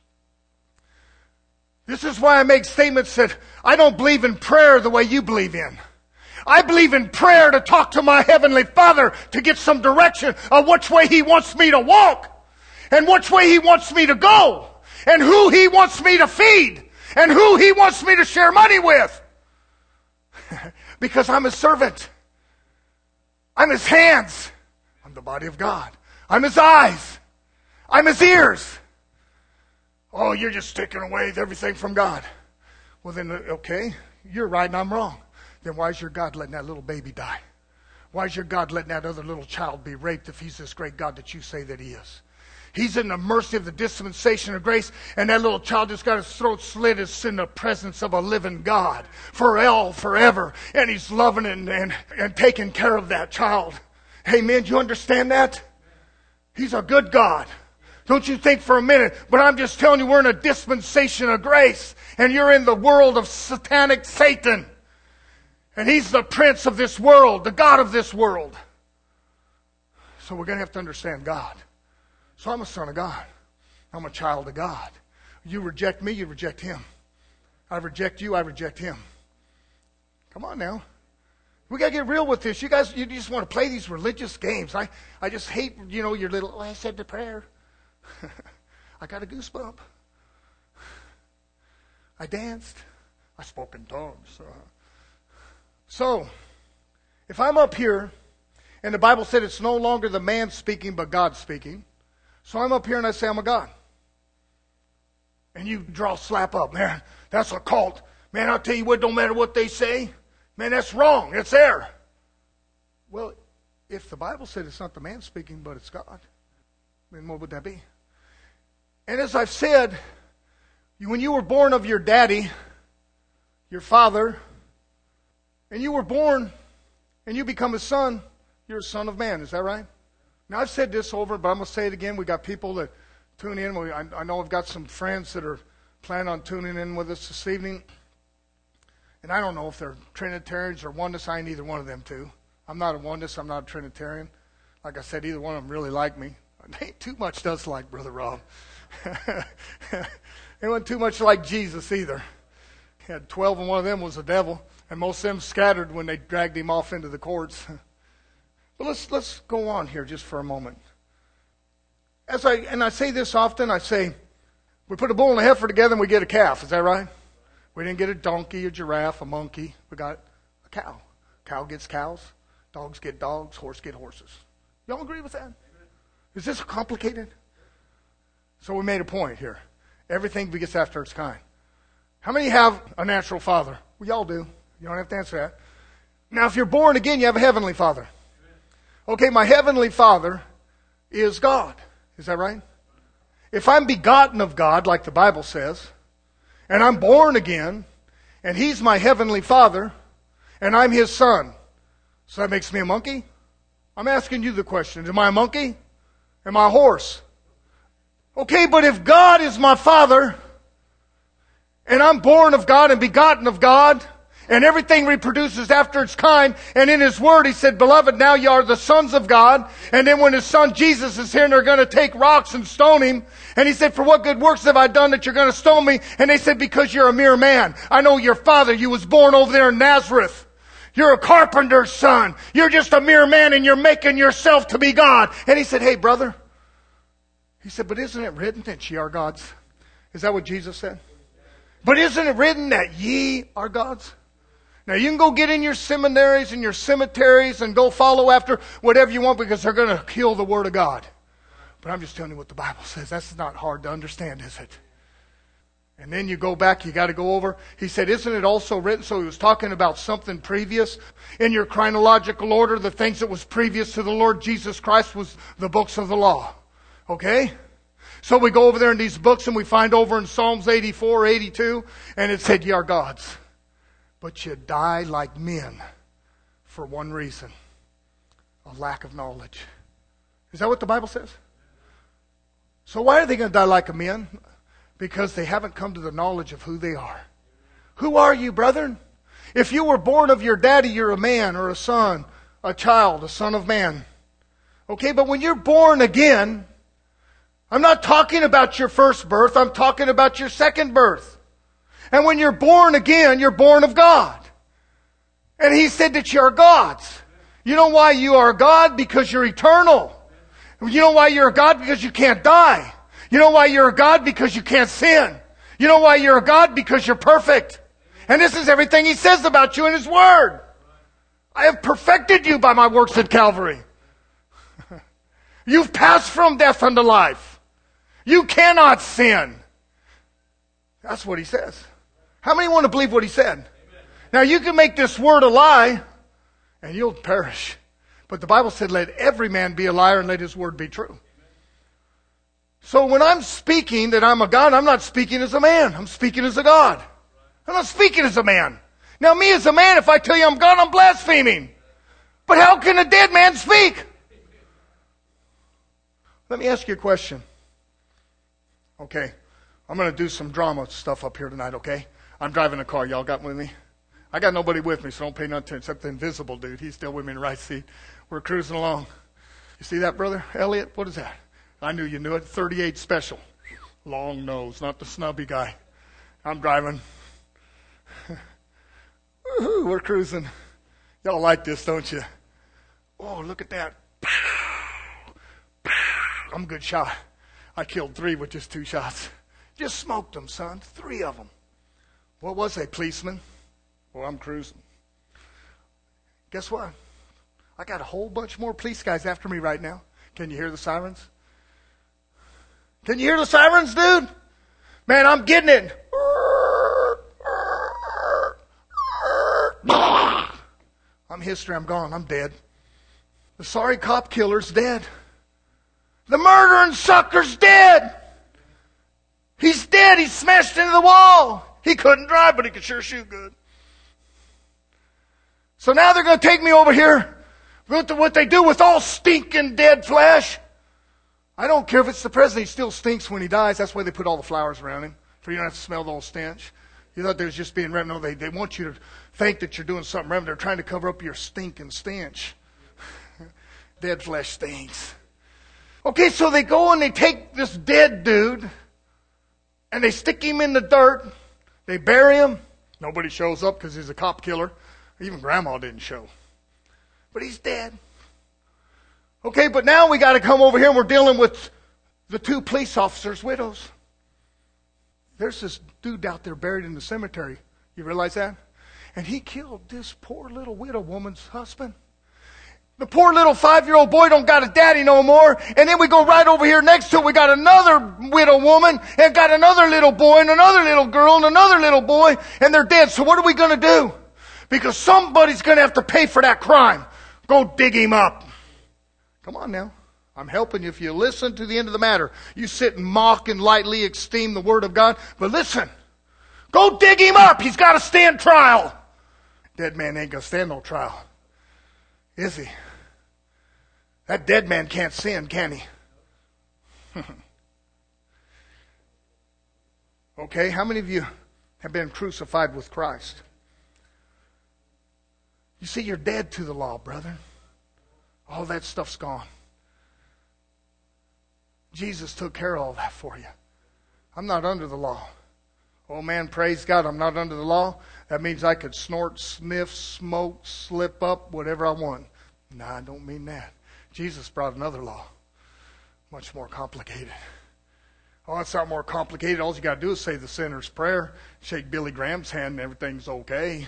Speaker 2: This is why I make statements that I don't believe in prayer the way you believe in. I believe in prayer to talk to my Heavenly Father to get some direction of which way he wants me to walk and which way he wants me to go and who he wants me to feed and who he wants me to share money with. Because I'm his servant. I'm his hands. I'm the body of God. I'm his eyes. I'm his ears. Oh, you're just taking away everything from God. Well then, okay, you're right and I'm wrong. Then why is your God letting that little baby die? Why is your God letting that other little child be raped if he's this great God that you say that he is? He's in the mercy of the dispensation of grace, and that little child just got his throat slit. Is in the presence of a living God for all, forever. And he's loving and, and, and taking care of that child. Amen. Do you understand that? He's a good God. Don't you think for a minute. But I'm just telling you, we're in a dispensation of grace. And you're in the world of satanic Satan. And he's the prince of this world, the God of this world. So we're going to have to understand God. So I'm a son of God. I'm a child of God. You reject me, you reject him. I reject you, I reject him. Come on now. We got to get real with this. You guys, you just want to play these religious games. I, I just hate, you know, your little, oh, I said the prayer. I got a goosebump. I danced. I spoke in tongues. Uh, so, if I'm up here, and the Bible said it's no longer the man speaking, but God speaking. So I'm up here and I say I'm a God. And you draw slap up. Man, that's a cult. Man, I'll tell you what, don't matter what they say. Man, that's wrong. It's there. Well, if the Bible said it's not the man speaking, but it's God, then what would that be? And as I've said, when you were born of your daddy, your father, and you were born and you become a son, you're a son of man. Is that right? Now, I've said this over, but I'm going to say it again. We got people that tune in. I, I know I've got some friends that are planning on tuning in with us this evening. And I don't know if they're Trinitarians or oneness. I ain't either one of them two. I'm not a oneness. I'm not a Trinitarian. Like I said, either one of them really like me. They ain't too much does like Brother Rob. They weren't too much like Jesus either. He had twelve, and one of them was the devil. And most of them scattered when they dragged him off into the courts. But let's let's go on here just for a moment. As I and I say this often, I say, we put a bull and a heifer together and we get a calf. Is that right? We didn't get a donkey, a giraffe, a monkey. We got a cow. Cow gets cows. Dogs get dogs. Horse get horses. Y'all agree with that? Is this complicated? So we made a point here. Everything begets after its kind. How many have a natural father? We all do. You don't have to answer that. Now, if you're born again, you have a heavenly father. Okay, my heavenly father is God. Is that right? If I'm begotten of God, like the Bible says, and I'm born again, and He's my heavenly father, and I'm His son, so that makes me a monkey? I'm asking you the question. Am I a monkey? Am I a horse? Okay, but if God is my father, and I'm born of God and begotten of God, and everything reproduces after its kind, and in His Word He said, beloved, now you are the sons of God, and then when His Son Jesus is here and they're going to take rocks and stone Him, and He said, for what good works have I done that you're going to stone me? And they said, because you're a mere man. I know your father, you was born over there in Nazareth. You're a carpenter's son. You're just a mere man and you're making yourself to be God. And He said, hey brother, He said, but isn't it written that ye are gods? Is that what Jesus said? But isn't it written that ye are gods? Now you can go get in your seminaries and your cemeteries and go follow after whatever you want because they're going to kill the Word of God. But I'm just telling you what the Bible says. That's not hard to understand, is it? And then you go back, you got to go over. He said, isn't it also written? So He was talking about something previous. In your chronological order, the things that was previous to the Lord Jesus Christ was the books of the law. Okay? So we go over there in these books and we find over in Psalms eighty-four, eighty-two, and it said, ye are gods. But you die like men for one reason. A lack of knowledge. Is that what the Bible says? So why are they going to die like a men? Because they haven't come to the knowledge of who they are. Who are you, brethren? If you were born of your daddy, you're a man or a son, a child, a son of man. Okay, but when you're born again, I'm not talking about your first birth, I'm talking about your second birth. And when you're born again, you're born of God. And He said that you are gods. You know why you are God? Because you're eternal. You know why you're a God? Because you can't die. You know why you're a God? Because you can't sin. You know why you're a God? Because you're perfect. And this is everything He says about you in His Word. I have perfected you by my works at Calvary. You've passed from death unto life. You cannot sin. That's what He says. How many want to believe what He said? Amen. Now you can make this word a lie and you'll perish. But the Bible said, let every man be a liar and let his word be true. Amen. So when I'm speaking that I'm a God, I'm not speaking as a man. I'm speaking as a God. I'm not speaking as a man. Now me as a man, if I tell you I'm God, I'm blaspheming. But how can a dead man speak? Let me ask you a question. Okay. I'm going to do some drama stuff up here tonight, okay? I'm driving a car. Y'all got with me? I got nobody with me, so don't pay no attention except the invisible dude. He's still with me in the right seat. We're cruising along. You see that, brother? Elliot, what is that? I knew you knew it. thirty-eight Special. Long nose, not the snubby guy. I'm driving. Woo-hoo, we're cruising. Y'all like this, don't you? Oh, look at that. I'm a good shot. I killed three with just two shots. Just smoked them, son. Three of them. What was they, policeman? Well, I'm cruising. Guess what? I got a whole bunch more police guys after me right now. Can you hear the sirens? Can you hear the sirens, dude? Man, I'm getting it. I'm history. I'm gone. I'm dead. The sorry cop killer's dead. The murdering sucker's dead. He's dead. He's smashed into the wall. He couldn't drive, but he could sure shoot good. So now they're going to take me over here. What they do with all stinking dead flesh. I don't care if it's the president. He still stinks when he dies. That's why they put all the flowers around him. So you don't have to smell the old stench. You thought they was just being reverent. No, they, they want you to think that you're doing something reverent. They're trying to cover up your stinking stench. Dead flesh stinks. Okay, so they go and they take this dead dude and they stick him in the dirt. They bury him. Nobody shows up because he's a cop killer. Even Grandma didn't show. But he's dead. Okay, but now we got to come over here and we're dealing with the two police officers' widows. There's this dude out there buried in the cemetery. You realize that? And he killed this poor little widow woman's husband.
Speaker 3: The poor little five-year-old boy don't got a daddy no more. And then we go right over here next to it. We got another widow woman and got another little boy and another little girl and another little boy, and they're dead. So what are we going to do? Because somebody's going to have to pay for that crime. Go dig him up. Come on now. I'm helping you if you listen to the end of the matter. You sit and mock and lightly esteem the Word of God. But listen. Go dig him up. He's got to stand trial. Dead man ain't going to stand no trial. Is he? That dead man can't sin, can he? Okay, how many of you have been crucified with Christ? You see, you're dead to the law, brother. All that stuff's gone. Jesus took care of all that for you. I'm not under the law. Oh man, praise God, I'm not under the law. That means I could snort, sniff, smoke, slip up, whatever I want. No, I don't mean that. Jesus brought another law. Much more complicated. Oh, it's not more complicated. All you got to do is say the sinner's prayer, shake Billy Graham's hand, and everything's okay.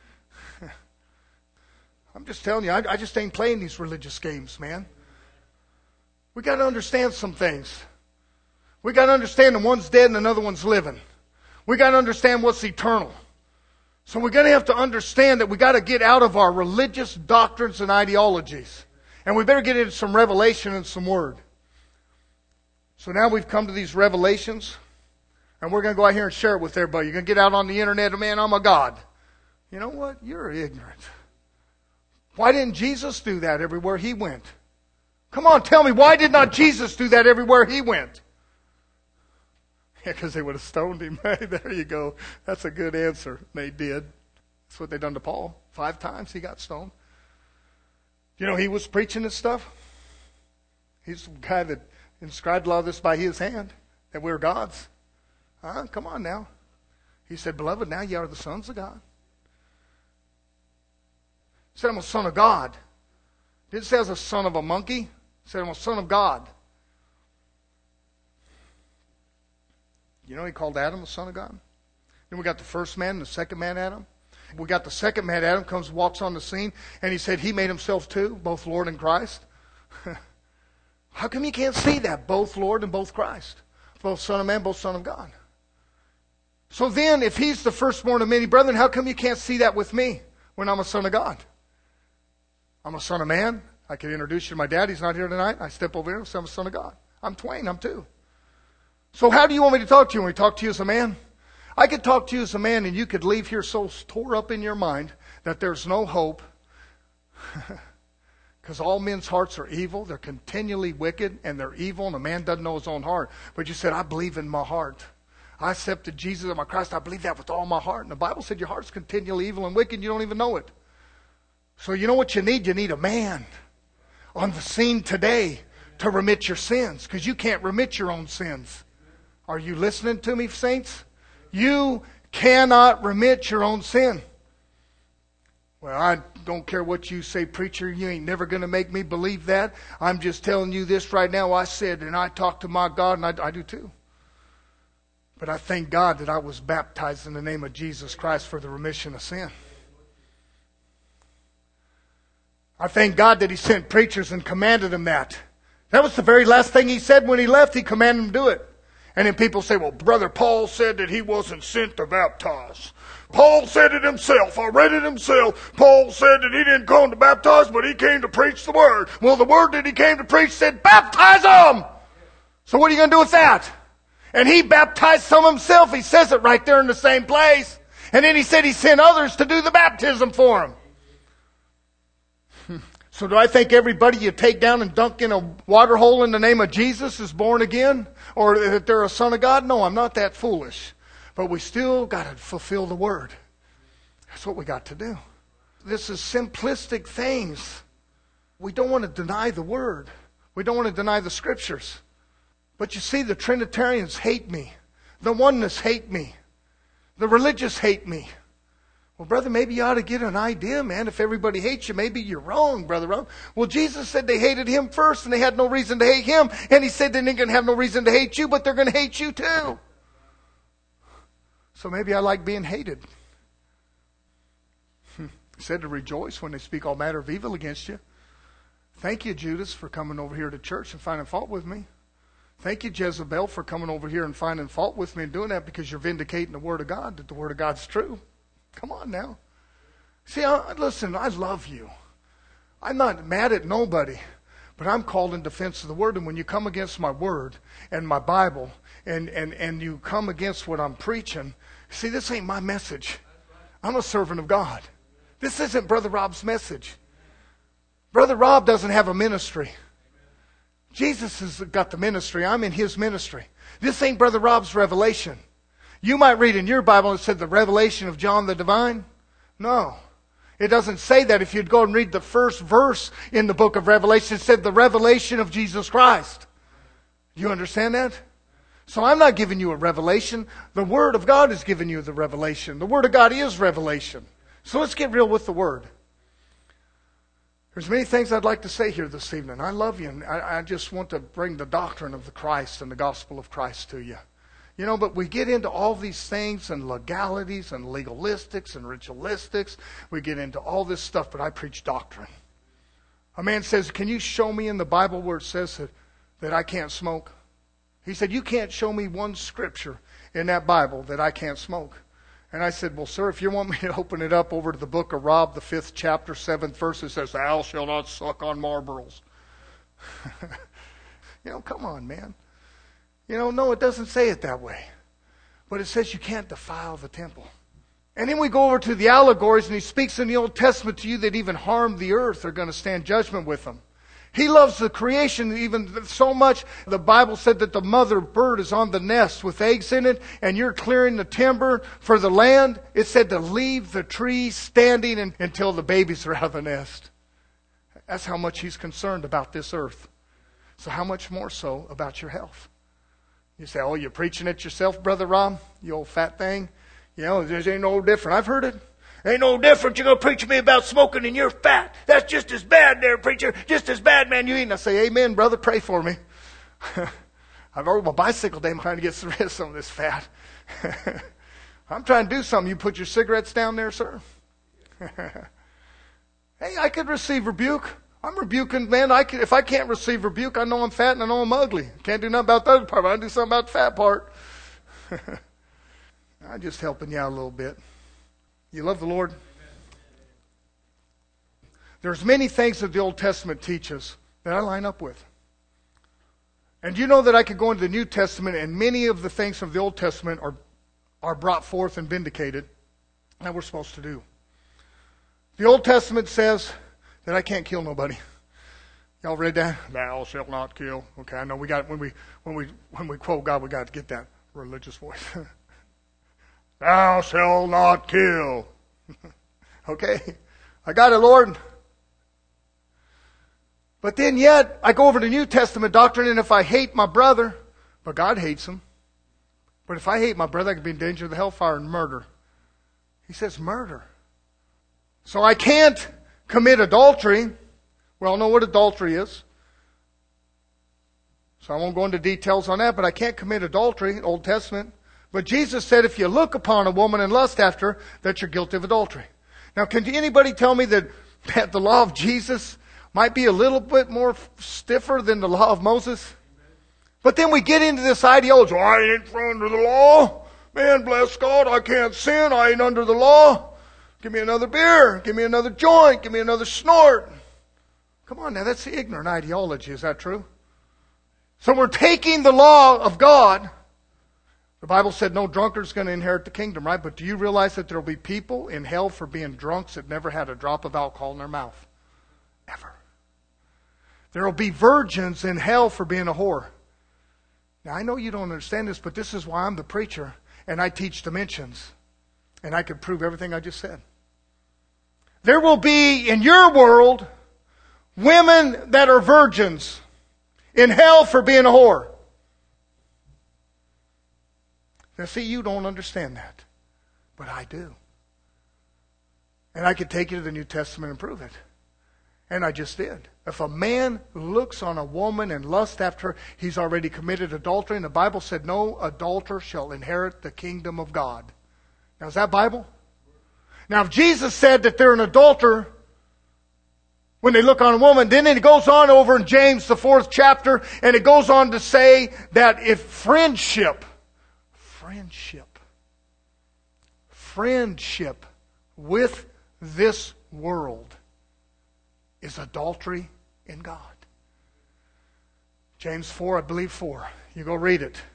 Speaker 3: I'm just telling you, I, I just ain't playing these religious games, man. We got to understand some things. We got to understand that one's dead and another one's living. We got to understand what's eternal. So we're going to have to understand that we got to get out of our religious doctrines and ideologies. And we better get into some revelation and some word. So now we've come to these revelations. And we're going to go out here and share it with everybody. You're going to get out on the internet, man, I'm a God. You know what? You're ignorant. Why didn't Jesus do that everywhere He went? Come on, tell me, why did not Jesus do that everywhere He went? Yeah, because they would have stoned Him. Hey, there you go. That's a good answer. They did. That's what they done to Paul. Five times he got stoned. You know, he was preaching this stuff. He's the guy that inscribed a lot of this by his hand, that we're gods. Huh? Come on now. He said, beloved, now ye are the sons of God. He said, I'm a son of God. Didn't say I was a son of a monkey. He said, I'm a son of God. You know, He called Adam the son of God. Then we got the first man and the second man, Adam. We got the second man, Adam, comes, walks on the scene, and he said he made himself too, both Lord and Christ. How come you can't see that? Both Lord and both Christ. Both Son of Man, both Son of God. So then, if He's the firstborn of many brethren, how come you can't see that with me when I'm a son of God? I'm a son of man. I can introduce you to my dad. He's not here tonight. I step over here and say I'm a son of God. I'm twain. I'm two. So how do you want me to talk to you? When we talk to you as a man? I could talk to you as a man and you could leave here so tore up in your mind that there's no hope. Because all men's hearts are evil. They're continually wicked and they're evil, and a man doesn't know his own heart. But you said, I believe in my heart. I accepted Jesus as my Christ. I believe that with all my heart. And the Bible said your heart's continually evil and wicked and you don't even know it. So you know what you need? You need a man on the scene today to remit your sins. Because you can't remit your own sins. Are you listening to me, saints? You cannot remit your own sin. Well, I don't care what you say, preacher. You ain't never going to make me believe that. I'm just telling you this right now. I said, and I talk to my God, and I, I do too. But I thank God that I was baptized in the name of Jesus Christ for the remission of sin. I thank God that He sent preachers and commanded them that. That was the very last thing He said when He left. He commanded them to do it. And then people say, well, Brother Paul said that he wasn't sent to baptize. Paul said it himself. I read it himself. Paul said that he didn't come to baptize, but he came to preach the word. Well, the word that he came to preach said, baptize them. So what are you going to do with that? And he baptized some himself. He says it right there in the same place. And then he said he sent others to do the baptism for him. So do I think everybody you take down and dunk in a water hole in the name of Jesus is born again? Or that they're a son of God? No, I'm not that foolish. But we still got to fulfill the word. That's what we got to do. This is simplistic things. We don't want to deny the word. We don't want to deny the scriptures. But you see, the Trinitarians hate me. The oneness hate me. The religious hate me. Well, brother, maybe you ought to get an idea, man. If everybody hates you, maybe you're wrong, brother. Wrong. Well, Jesus said they hated Him first and they had no reason to hate Him. And He said they ain't going to have no reason to hate you, but they're going to hate you too. So maybe I like being hated. He said to rejoice when they speak all manner of evil against you.
Speaker 2: Thank you, Judas, for coming over here to church and finding fault with me. Thank you, Jezebel, for coming over here and finding fault with me and doing that because you're vindicating the Word of God, that the Word of God's true. Come on now. See, I, listen, I love you. I'm not mad at nobody, but I'm called in defense of the Word. And when you come against my Word and my Bible and, and, and you come against what I'm preaching, see, this ain't my message. I'm a servant of God. This isn't Brother Rob's message. Brother Rob doesn't have a ministry. Jesus has got the ministry. I'm in his ministry. This ain't Brother Rob's revelation. You might read in your Bible it said the revelation of John the Divine. No. It doesn't say that. If you'd go and read the first verse in the book of Revelation, it said the revelation of Jesus Christ. You understand that? So I'm not giving you a revelation. The Word of God is giving you the revelation. The Word of God is revelation. So let's get real with the Word. There's many things I'd like to say here this evening. I love you, and I, I just want to bring the doctrine of the Christ and the gospel of Christ to you. You know, but we get into all these things and legalities and legalistics and ritualistics. We get into all this stuff, but I preach doctrine. A man says, can you show me in the Bible where it says that, that I can't smoke? He said, you can't show me one scripture in that Bible that I can't smoke. And I said, well, sir, if you want me to open it up over to the book of Rob, the fifth chapter, seventh verse, it says, thou shalt not suck on Marlboros. You know, come on, man. You know, no, it doesn't say it that way. But it says you can't defile the temple. And then we go over to the allegories, and he speaks in the Old Testament to you that even harm the earth are going to stand judgment with them. He loves the creation even so much. The Bible said that the mother bird is on the nest with eggs in it, and you're clearing the timber for the land. It said to leave the tree standing in, until the babies are out of the nest. That's how much he's concerned about this earth. So how much more so about your health? You say, oh, you're preaching it yourself, Brother Rob? You old fat thing? You know, this ain't no different. I've heard it. Ain't no different. You're going to preach to me about smoking and you're fat. That's just as bad there, preacher. Just as bad, man, you eating. I say, amen, brother. Pray for me. I've rode my bicycle today. I'm trying to get rid of some of this fat. I'm trying to do something. You put your cigarettes down there, sir? Hey, I could receive rebuke. I'm rebuking, man. I can, if I can't receive rebuke, I know I'm fat and I know I'm ugly. Can't do nothing about the other part, but I can do something about the fat part. I'm just helping you out a little bit. You love the Lord? Amen. There's many things that the Old Testament teaches that I line up with. And you know that I could go into the New Testament and many of the things of the Old Testament are, are brought forth and vindicated that we're supposed to do. The Old Testament says that I can't kill nobody. Y'all read that? Thou shalt not kill. Okay, I know we got when we when we when we quote God, we got to get that religious voice. Thou shalt not kill. Okay, I got it, Lord. But then yet, I go over to New Testament doctrine, and if I hate my brother, but God hates him. But if I hate my brother, I could be in danger of the hellfire and murder. He says murder. So I can't commit adultery. We all know what adultery is. So I won't go into details on that, but I can't commit adultery, Old Testament. But Jesus said if you look upon a woman and lust after her, that you're guilty of adultery. Now, can anybody tell me that, that the law of Jesus might be a little bit more stiffer than the law of Moses? But then we get into this ideology, I ain't under the law. Man, bless God, I can't sin. I ain't under the law. Give me another beer. Give me another joint. Give me another snort. Come on now, that's the ignorant ideology. Is that true? So we're taking the law of God. The Bible said no drunkard's going to inherit the kingdom, right? But do you realize that there will be people in hell for being drunks that never had a drop of alcohol in their mouth? Ever. There will be virgins in hell for being a whore. Now, I know you don't understand this, but this is why I'm the preacher, and I teach dimensions. And I could prove everything I just said. There will be, in your world, women that are virgins in hell for being a whore. Now, see, you don't understand that. But I do. And I could take you to the New Testament and prove it. And I just did. If a man looks on a woman and lusts after her, he's already committed adultery. And the Bible said, no adulterer shall inherit the kingdom of God. Now, is that Bible? Now, if Jesus said that they're an adulterer,
Speaker 3: when they look on a woman. Then it goes on over in James, the fourth chapter, and it goes on to say that if friendship, friendship, friendship with this world is adultery in God. James four, I believe four. You go read it.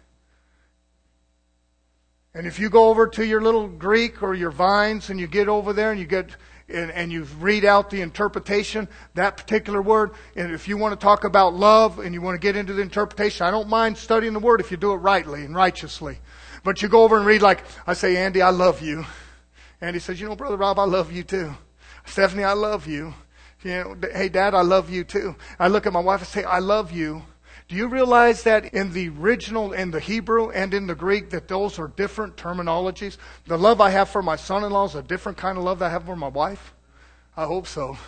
Speaker 3: And if you go over to your little Greek or your Vines and you get over there and you get and, and you read out the interpretation, that particular word, and if you want to talk about love and you want to get into the interpretation, I don't mind studying the word if you do it rightly and righteously. But you go over and read like, I say, Andy, I love you. Andy says, you know, Brother Rob, I love you too. Stephanie, I love you. You know, hey, Dad, I love you too. I look at my wife and say, I love you. Do you realize that in the original, in the Hebrew and in the Greek, that those are different terminologies? The love I have for my son-in-law is a different kind of love that I have for my wife? I hope so.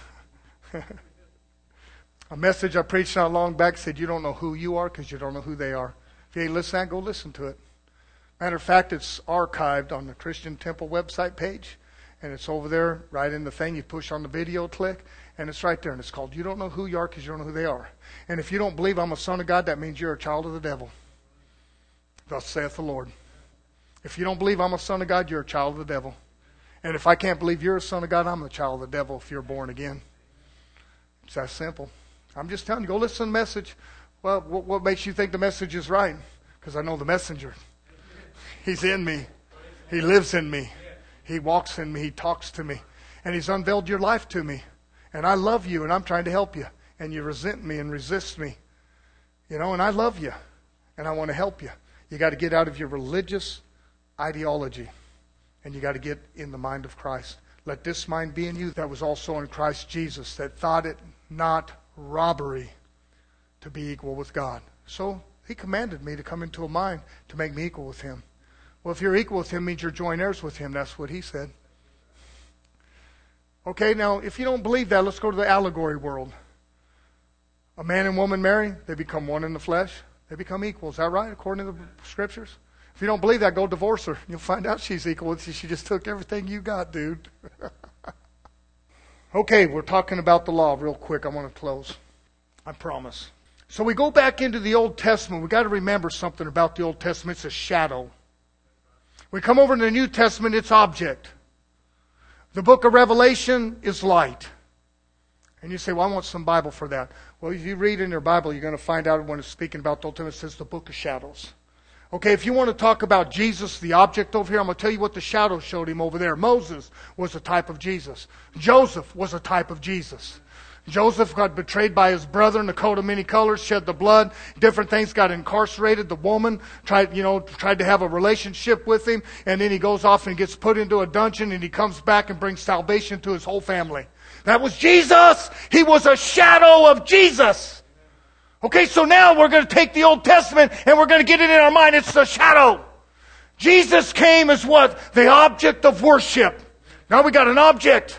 Speaker 3: A message I preached not long back said, you don't know who you are because you don't know who they are. If you ain't listening, go listen to it. Matter of fact, it's archived on the Christian Temple website page. And it's over there, right in the thing. You push on the video, click, and it's right there. And it's called, You Don't Know Who You Are because you don't know who they are. And if you don't believe I'm a son of God, that means you're a child of the devil. Thus saith the Lord. If you don't believe I'm a son of God, you're a child of the devil. And if I can't believe you're a son of God, I'm a child of the devil if you're born again. It's that simple. I'm just telling you, go listen to the message. Well, what, what makes you think the message is right? Because I know the messenger. He's in me. He lives in me. He walks in me. He talks to me. And He's unveiled your life to me. And I love you and I'm trying to help you. And you resent me and resist me. You know, and I love you. And I want to help you. You got to get out of your religious ideology. And you got to get in the mind of Christ. Let this mind be in you that was also in Christ Jesus, that thought it not robbery to be equal with God. So He commanded me to come into a mind to make me equal with Him. Well, if you're equal with Him, means you're joint heirs with Him. That's what He said. Okay, now, if you don't believe that, let's go to the allegory world. A man and woman marry, they become one in the flesh. They become equal. Is that right, according to the Scriptures? If you don't believe that, go divorce her. You'll find out she's equal with you. She just took everything you got, dude. Okay, we're talking about the law real quick. I want to close. I promise. So we go back into the Old Testament. We've got to remember something about the Old Testament. It's a shadow. We come over to the New Testament, it's object. The book of Revelation is light. And you say, well, I want some Bible for that. Well, if you read in your Bible, you're going to find out when it's speaking about the Old Testament, it says the book of shadows. Okay, if you want to talk about Jesus, the object over here, I'm going to tell you what the shadow showed him over there. Moses was a type of Jesus. Joseph was a type of Jesus. Joseph got betrayed by his brother in the coat of many colors, shed the blood, different things, got incarcerated. The woman tried, you know, tried to have a relationship with him, and then he goes off and gets put into a dungeon, and he comes back and brings salvation to his whole family. That was Jesus. He was a shadow of Jesus. Okay, so now we're going to take the Old Testament and we're going to get it in our mind. It's the shadow. Jesus came as what? The object of worship. Now we got an object.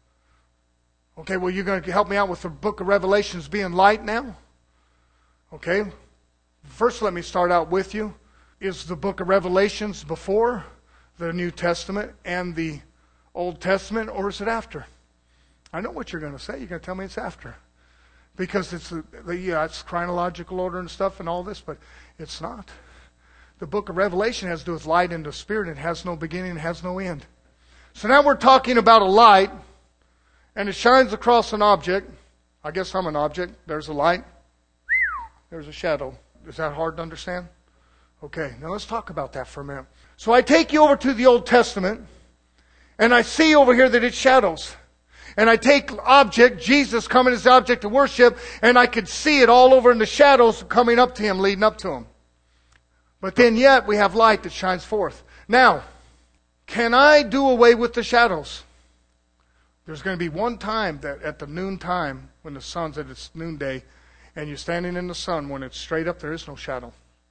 Speaker 3: Okay, well, you're going to help me out with the book of Revelations being light now? Okay. First, let me start out with you. Is the book of Revelations before the New Testament and the Old Testament, or is it after? I know what you're going to say. You're going to tell me it's after. Because it's the, the, yeah, it's chronological order and stuff and all this, but it's not. The book of Revelation has to do with light and the Spirit. It has no beginning and has no end. So now we're talking about a light, and it shines across an object. I guess I'm an object. There's a light. There's a shadow. Is that hard to understand? Okay, now let's talk about that for a minute. So I take you over to the Old Testament, and I see over here that it's shadows. And I take object, Jesus coming as the object of worship, and I could see it all over in the shadows coming up to Him, leading up to Him. But then yet we have light that shines forth. Now, can I do away with the shadows? There's going to be one time that at the noon time, when the sun's at its noonday, and you're standing in the sun, when it's straight up, there is no shadow.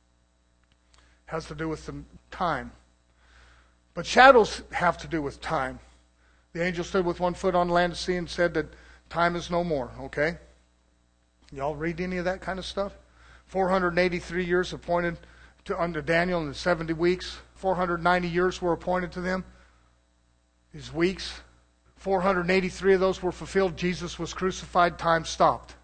Speaker 3: It has to do with the time. But shadows have to do with time. The angel stood with one foot on the land of sea and said that time is no more, okay? Y'all read any of that kind of stuff? four hundred eighty-three years appointed to under Daniel in the seventy weeks. four hundred ninety years were appointed to them. These weeks. four hundred eighty-three of those were fulfilled. Jesus was crucified. Time stopped.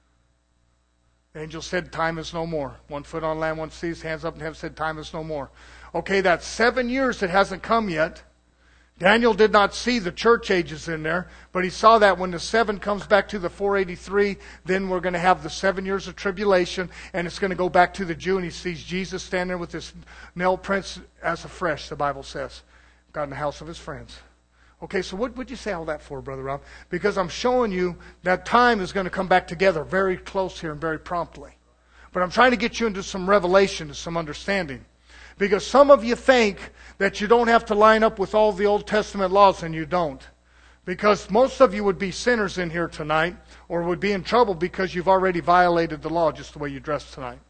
Speaker 3: The angel said, time is no more. One foot on land, one seas, hands up in heaven, said, time is no more. Okay, that's seven years that hasn't come yet. Daniel did not see the church ages in there, but he saw that when the seven comes back to the four eighty-three, then we're going to have the seven years of tribulation, and it's going to go back to the Jew, and he sees Jesus standing there with his nail prints as afresh, the Bible says. God in the house of his friends. Okay, so what would you say all that for, Brother Rob? Because I'm showing you that time is going to come back together very close here and very promptly. But I'm trying to get you into some revelation, some understanding. Because some of you think that you don't have to line up with all the Old Testament laws, and you don't. Because most of you would be sinners in here tonight, or would be in trouble because you've already violated the law just the way you dress tonight.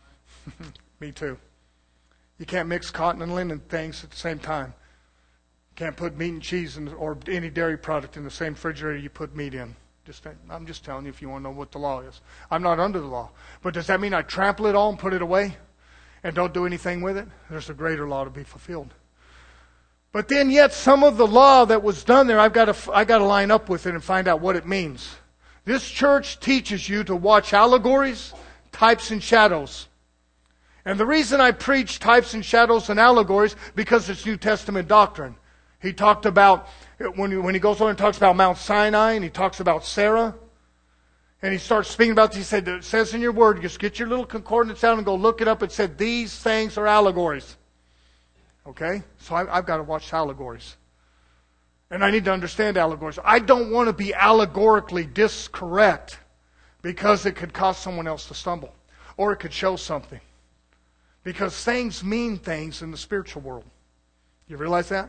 Speaker 3: Me too. You can't mix cotton and linen things at the same time. Can't put meat and cheese in, or any dairy product in the same refrigerator you put meat in. Just, I'm just telling you if you want to know what the law is. I'm not under the law. But does that mean I trample it all and put it away and don't do anything with it? There's a greater law to be fulfilled. But then yet some of the law that was done there, I've got to, I've got to line up with it and find out what it means. This church teaches you to watch allegories, types, and shadows. And the reason I preach types and shadows and allegories, because it's New Testament doctrine. He talked about, when he, when he goes on and talks about Mount Sinai, and he talks about Sarah, and he starts speaking about, he said, it says in your word, just get your little concordance out and go look it up. It said, these things are allegories. Okay? So I, I've got to watch allegories. And I need to understand allegories. I don't want to be allegorically discorrect because it could cause someone else to stumble. Or it could show something. Because things mean things in the spiritual world. You realize that?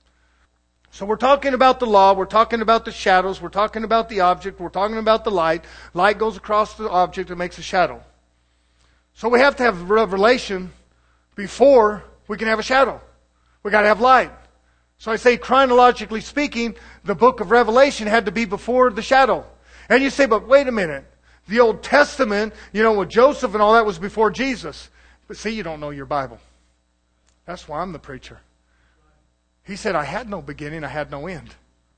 Speaker 3: So we're talking about the law, we're talking about the shadows, we're talking about the object, we're talking about the light. Light goes across the object and makes a shadow. So we have to have revelation before we can have a shadow. We got to have light. So I say, chronologically speaking, the book of Revelation had to be before the shadow. And you say, but wait a minute. The Old Testament, you know, with Joseph and all that was before Jesus. But see, you don't know your Bible. That's why I'm the preacher. He said, I had no beginning, I had no end.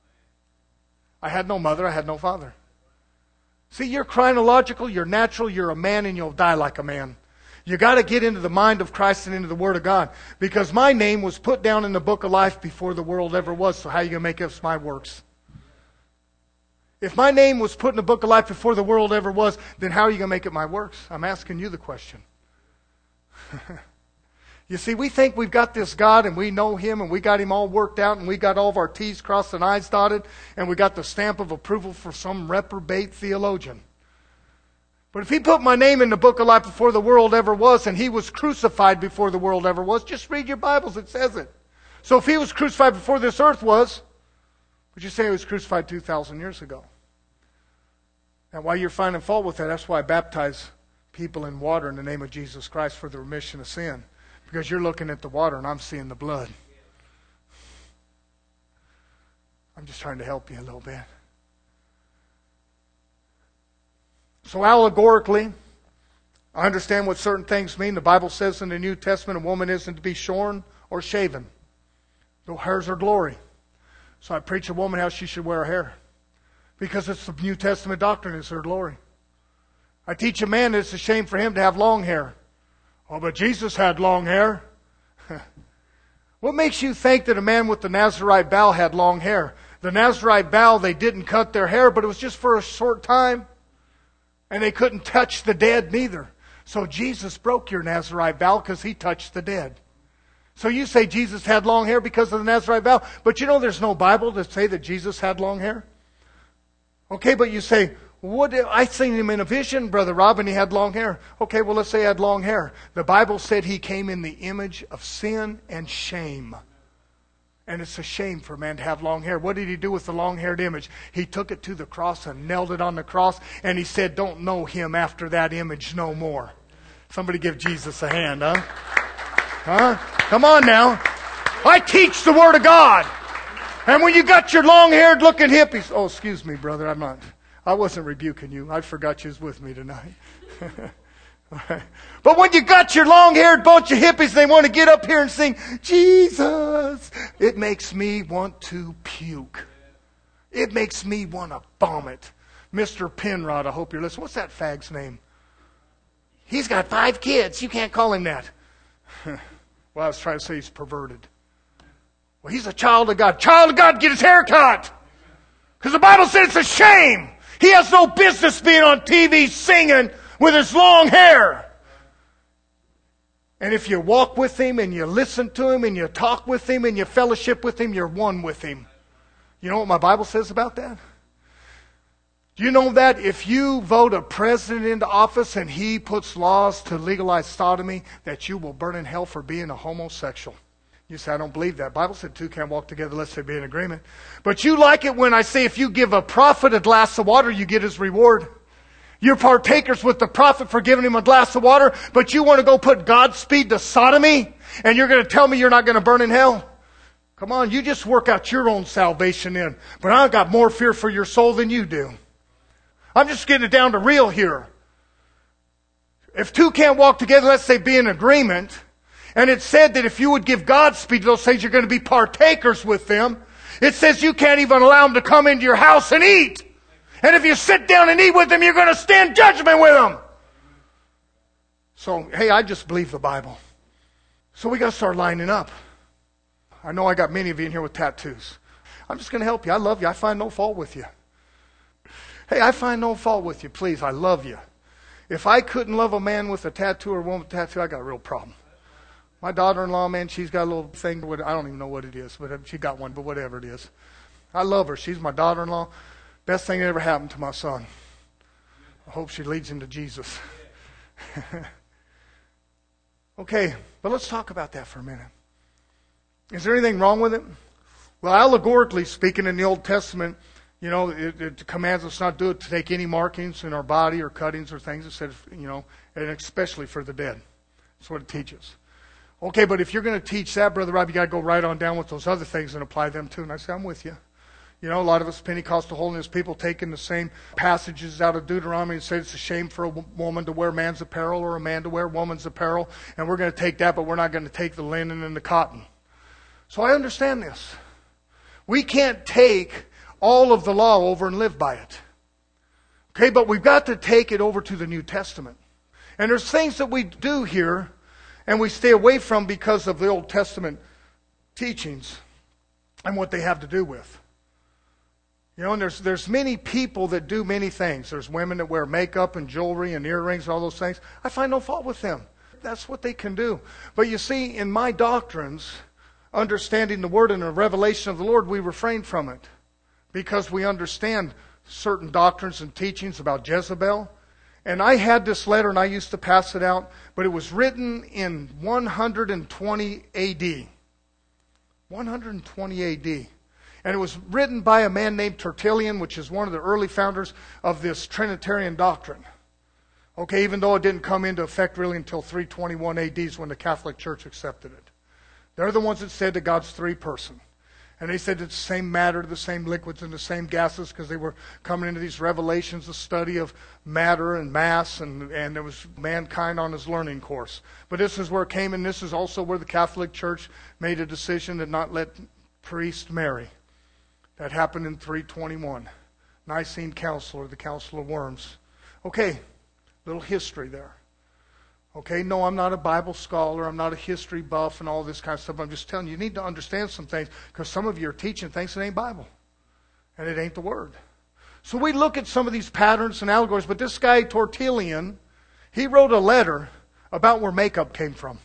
Speaker 3: I had no mother, I had no father. See, you're chronological, you're natural, you're a man, and you'll die like a man. You got to get into the mind of Christ and into the Word of God. Because my name was put down in the book of life before the world ever was. So how are you going to make us my works? If my name was put in the book of life before the world ever was, then how are you going to make it my works? I'm asking you the question. You see, we think we've got this God and we know Him and we got Him all worked out and we got all of our T's crossed and I's dotted and we got the stamp of approval for some reprobate theologian. But if He put my name in the book of life before the world ever was and He was crucified before the world ever was, just read your Bibles, it says it. So if He was crucified before this earth was, would you say He was crucified two thousand years ago? And while you're finding fault with that, that's why I baptize people in water in the name of Jesus Christ for the remission of sin. Because you're looking at the water and I'm seeing the blood. I'm just trying to help you a little bit. So allegorically, I understand what certain things mean. The Bible says in the New Testament a woman isn't to be shorn or shaven. Though hers are glory. So I preach a woman how she should wear her hair. Because it's the New Testament doctrine, it's her glory. I teach a man that it's a shame for him to have long hair. Oh, but Jesus had long hair. What makes you think that a man with the Nazarite vow had long hair? The Nazarite vow, they didn't cut their hair, but it was just for a short time. And they couldn't touch the dead neither. So Jesus broke your Nazarite vow because He touched the dead. So you say Jesus had long hair because of the Nazarite vow. But you know there's no Bible to say that Jesus had long hair. Okay, but you say, what? I seen Him in a vision, Brother Rob, and He had long hair. Okay, well, let's say He had long hair. The Bible said He came in the image of sin and shame. And it's a shame for a man to have long hair. What did He do with the long-haired image? He took it to the cross and nailed it on the cross. And He said, don't know Him after that image no more. Somebody give Jesus a hand, huh? Huh? Come on now. I teach the Word of God. And when you got your long-haired looking hippies. Oh, excuse me, brother. I'm not. I wasn't rebuking you. I forgot you was with me tonight. But when you got your long-haired bunch of hippies, they want to get up here and sing, Jesus, it makes me want to puke.
Speaker 2: It makes me want to vomit. Mister Penrod, I hope you're listening. What's that fag's name? He's got five kids. You can't call him that. Well, I was trying to say he's perverted. Well, he's a child of God. Child of God, get his hair cut. Because the Bible says it's a shame. He has no business being on T V singing with his long hair. And if you walk with him and you listen to him and you talk with him and you fellowship with him, you're one with him. You know what my Bible says about that? Do you know that if you vote a president into office and he puts laws to legalize sodomy, that you will burn in hell for being a homosexual? You say, I don't believe that. The Bible said two can't walk together unless they be in agreement. But you like it when I say if you give a prophet a glass of water, you get his reward. You're partakers with the prophet for giving him a glass of water, but you want to go put Godspeed to sodomy, and you're going to tell me you're not going to burn in hell? Come on, you just work out your own salvation in. But I've got more fear for your soul than you do. I'm just getting it down to real here. If two can't walk together, let's say be in agreement, and it said that if you would give Godspeed to those things, you're going to be partakers with them. It says you can't even allow them to come into your house and eat. And if you sit down and eat with them, you're going to stand judgment with them. So, hey, I just believe the Bible. So we got to start lining up. I know I got many of you in here with tattoos. I'm just going to help you. I love you. I find no fault with you. Hey, I find no fault with you. Please, I love you. If I couldn't love a man with a tattoo or a woman with a tattoo, I got a real problem. My daughter-in-law, man, she's got a little thing. I don't even know what it is, but she got one, but whatever it is. I love her. She's my daughter-in-law. Best thing that ever happened to my son. I hope she leads him to Jesus. Okay, but let's talk about that for a minute. Is there anything wrong with it? Well, allegorically speaking, in the Old Testament, you know, it, it commands us not do it to take any markings in our body or cuttings or things. It said, you know, and especially for the dead. That's what it teaches. Okay, but if you're going to teach that, Brother Rob, you got to go right on down with those other things and apply them too. And I say, I'm with you. You know, a lot of us Pentecostal holiness people taking the same passages out of Deuteronomy and say it's a shame for a woman to wear man's apparel or a man to wear woman's apparel. And we're going to take that, but we're not going to take the linen and the cotton. So I understand this. We can't take all of the law over and live by it. Okay, but we've got to take it over to the New Testament. And there's things that we do here and we stay away from because of the Old Testament teachings and what they have to do with. You know, and there's there's many people that do many things. There's women that wear makeup and jewelry and earrings and all those things. I find no fault with them. That's what they can do. But you see, in my doctrines, understanding the Word and the revelation of the Lord, we refrain from it. Because we understand certain doctrines and teachings about Jezebel. And I had this letter and I used to pass it out, but it was written in one hundred twenty A D. one hundred twenty A D. And it was written by a man named Tertullian, which is one of the early founders of this Trinitarian doctrine. Okay, even though it didn't come into effect really until three twenty-one A D is when the Catholic Church accepted it. They're the ones that said that God's three person. And they said it's the same matter, the same liquids, and the same gases because they were coming into these revelations, the study of matter and mass, and, and there was mankind on his learning course. But this is where it came, and this is also where the Catholic Church made a decision to not let priests marry. That happened in three twenty-one. Nicene Council, or the Council of Worms. Okay, little history there. Okay, no, I'm not a Bible scholar. I'm not a history buff and all this kind of stuff. I'm just telling you, you need to understand some things because some of you are teaching things that ain't Bible. And it ain't the Word. So we look at some of these patterns and allegories, but this guy, Tertullian, he wrote a letter about where makeup came from.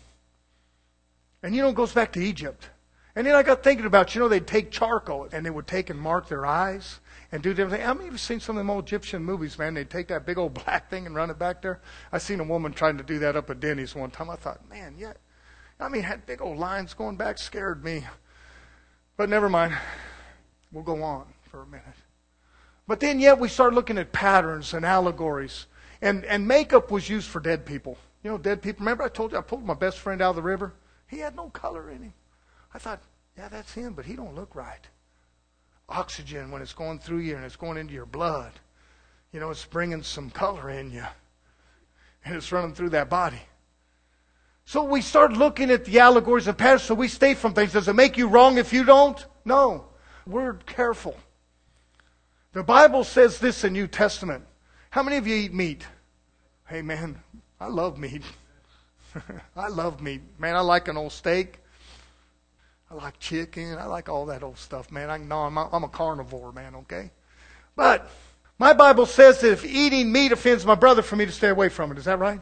Speaker 2: And you know, it goes back to Egypt. And then I got thinking about, you know, they'd take charcoal and they would take and mark their eyes and do different things. How many of you seen some of them old Egyptian movies, man? They'd take that big old black thing and run it back there. I seen a woman trying to do that up at Denny's one time. I thought, man, yeah. I mean, had big old lines going back scared me. But never mind. We'll go on for a minute. But then yet we start looking at patterns and allegories. And, and makeup was used for dead people. You know, dead people. Remember I told you I pulled my best friend out of the river? He had no color in him. I thought, yeah, that's him, but he don't look right. Oxygen, when it's going through you and it's going into your blood, you know, it's bringing some color in you. And it's running through that body. So we start looking at the allegories and patterns, so we stay from things. Does it make you wrong if you don't? No. We're careful.
Speaker 3: The Bible says this in New Testament. How many of you eat meat? Hey man, I love meat. I love meat. Man, I like an old steak. I like chicken. I like all that old stuff, man. I know I'm a, I'm a carnivore, man, okay? But my Bible says that if eating meat offends my brother, for me to stay away from it. Is that right?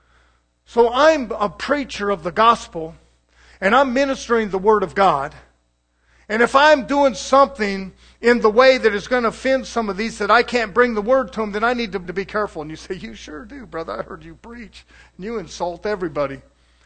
Speaker 3: So I'm a preacher of the gospel, and I'm ministering the Word of God. And if I'm doing something in the way that is going to offend some of these that I can't bring the Word to them, then I need to, to be careful. And you say, you sure do, brother. I heard you preach. And you insult everybody.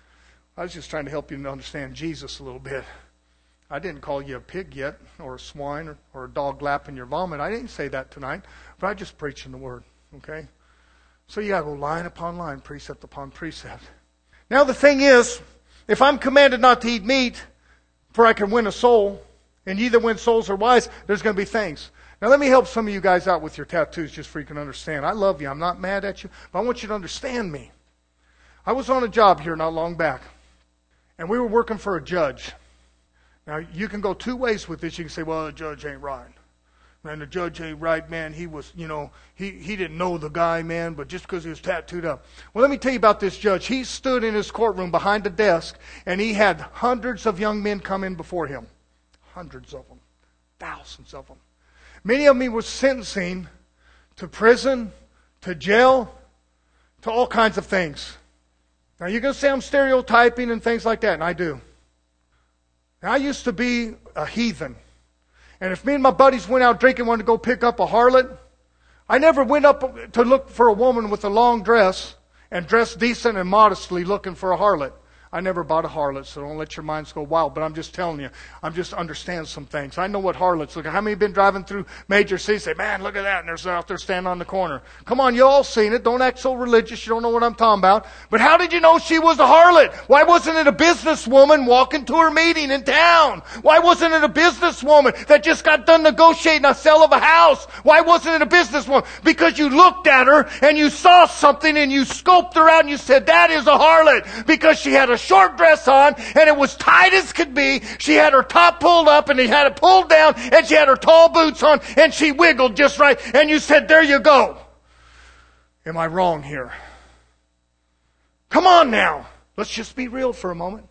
Speaker 3: I was just trying to help you to understand Jesus a little bit. I didn't call you a pig yet, or a swine, or, or a dog lapping your vomit. I didn't say that tonight. But I just preaching the Word. Okay? So you got to go line upon line, precept upon precept. Now the thing is, if I'm commanded not to eat meat, for I can win a soul, and ye that win souls are wise, there's going to be things. Now let me help some of you guys out with your tattoos, just so you can understand. I love you. I'm not mad at you, but I want you to understand me. I was on a job here not long back, and we were working for a judge. Now you can go two ways with this. You can say, well, the judge ain't right. Man, the judge ain't right, man. He was, you know, he, he didn't know the guy, man, but just because he was tattooed up. Well, let me tell you about this judge. He stood in his courtroom behind a desk, and he had hundreds of young men come in before him. Hundreds of them. Thousands of them. Many of them he was sentencing to prison, to jail, to all kinds of things. Now, you're going to say I'm stereotyping and things like that, and I do. Now, I used to be a heathen. And if me and my buddies went out drinking, wanted to go pick up a harlot, I never went up to look for a woman with a long dress and dressed decent and modestly looking for a harlot. I never bought a harlot, so don't let your minds go wild. But I'm just telling you, I'm just understand some things. I know what harlots look like. How many have been driving through major cities and say, man, look at that, and they're out there standing on the corner. Come on, you all seen it. Don't act so religious. You don't know what I'm talking about. But how did you know she was a harlot? Why wasn't it a businesswoman walking to her meeting in town? Why wasn't it a businesswoman that just got done negotiating a sale of a house? Why wasn't it a businesswoman? Because you looked at her and you saw something and you scoped her out and you said, that is a harlot. Because she had a short dress on and it was tight as could be. She had her top pulled up and he had it pulled down and she had her tall boots on and she wiggled just right. And you said, there you go. Am I wrong here? Come on now. Let's just be real for a moment.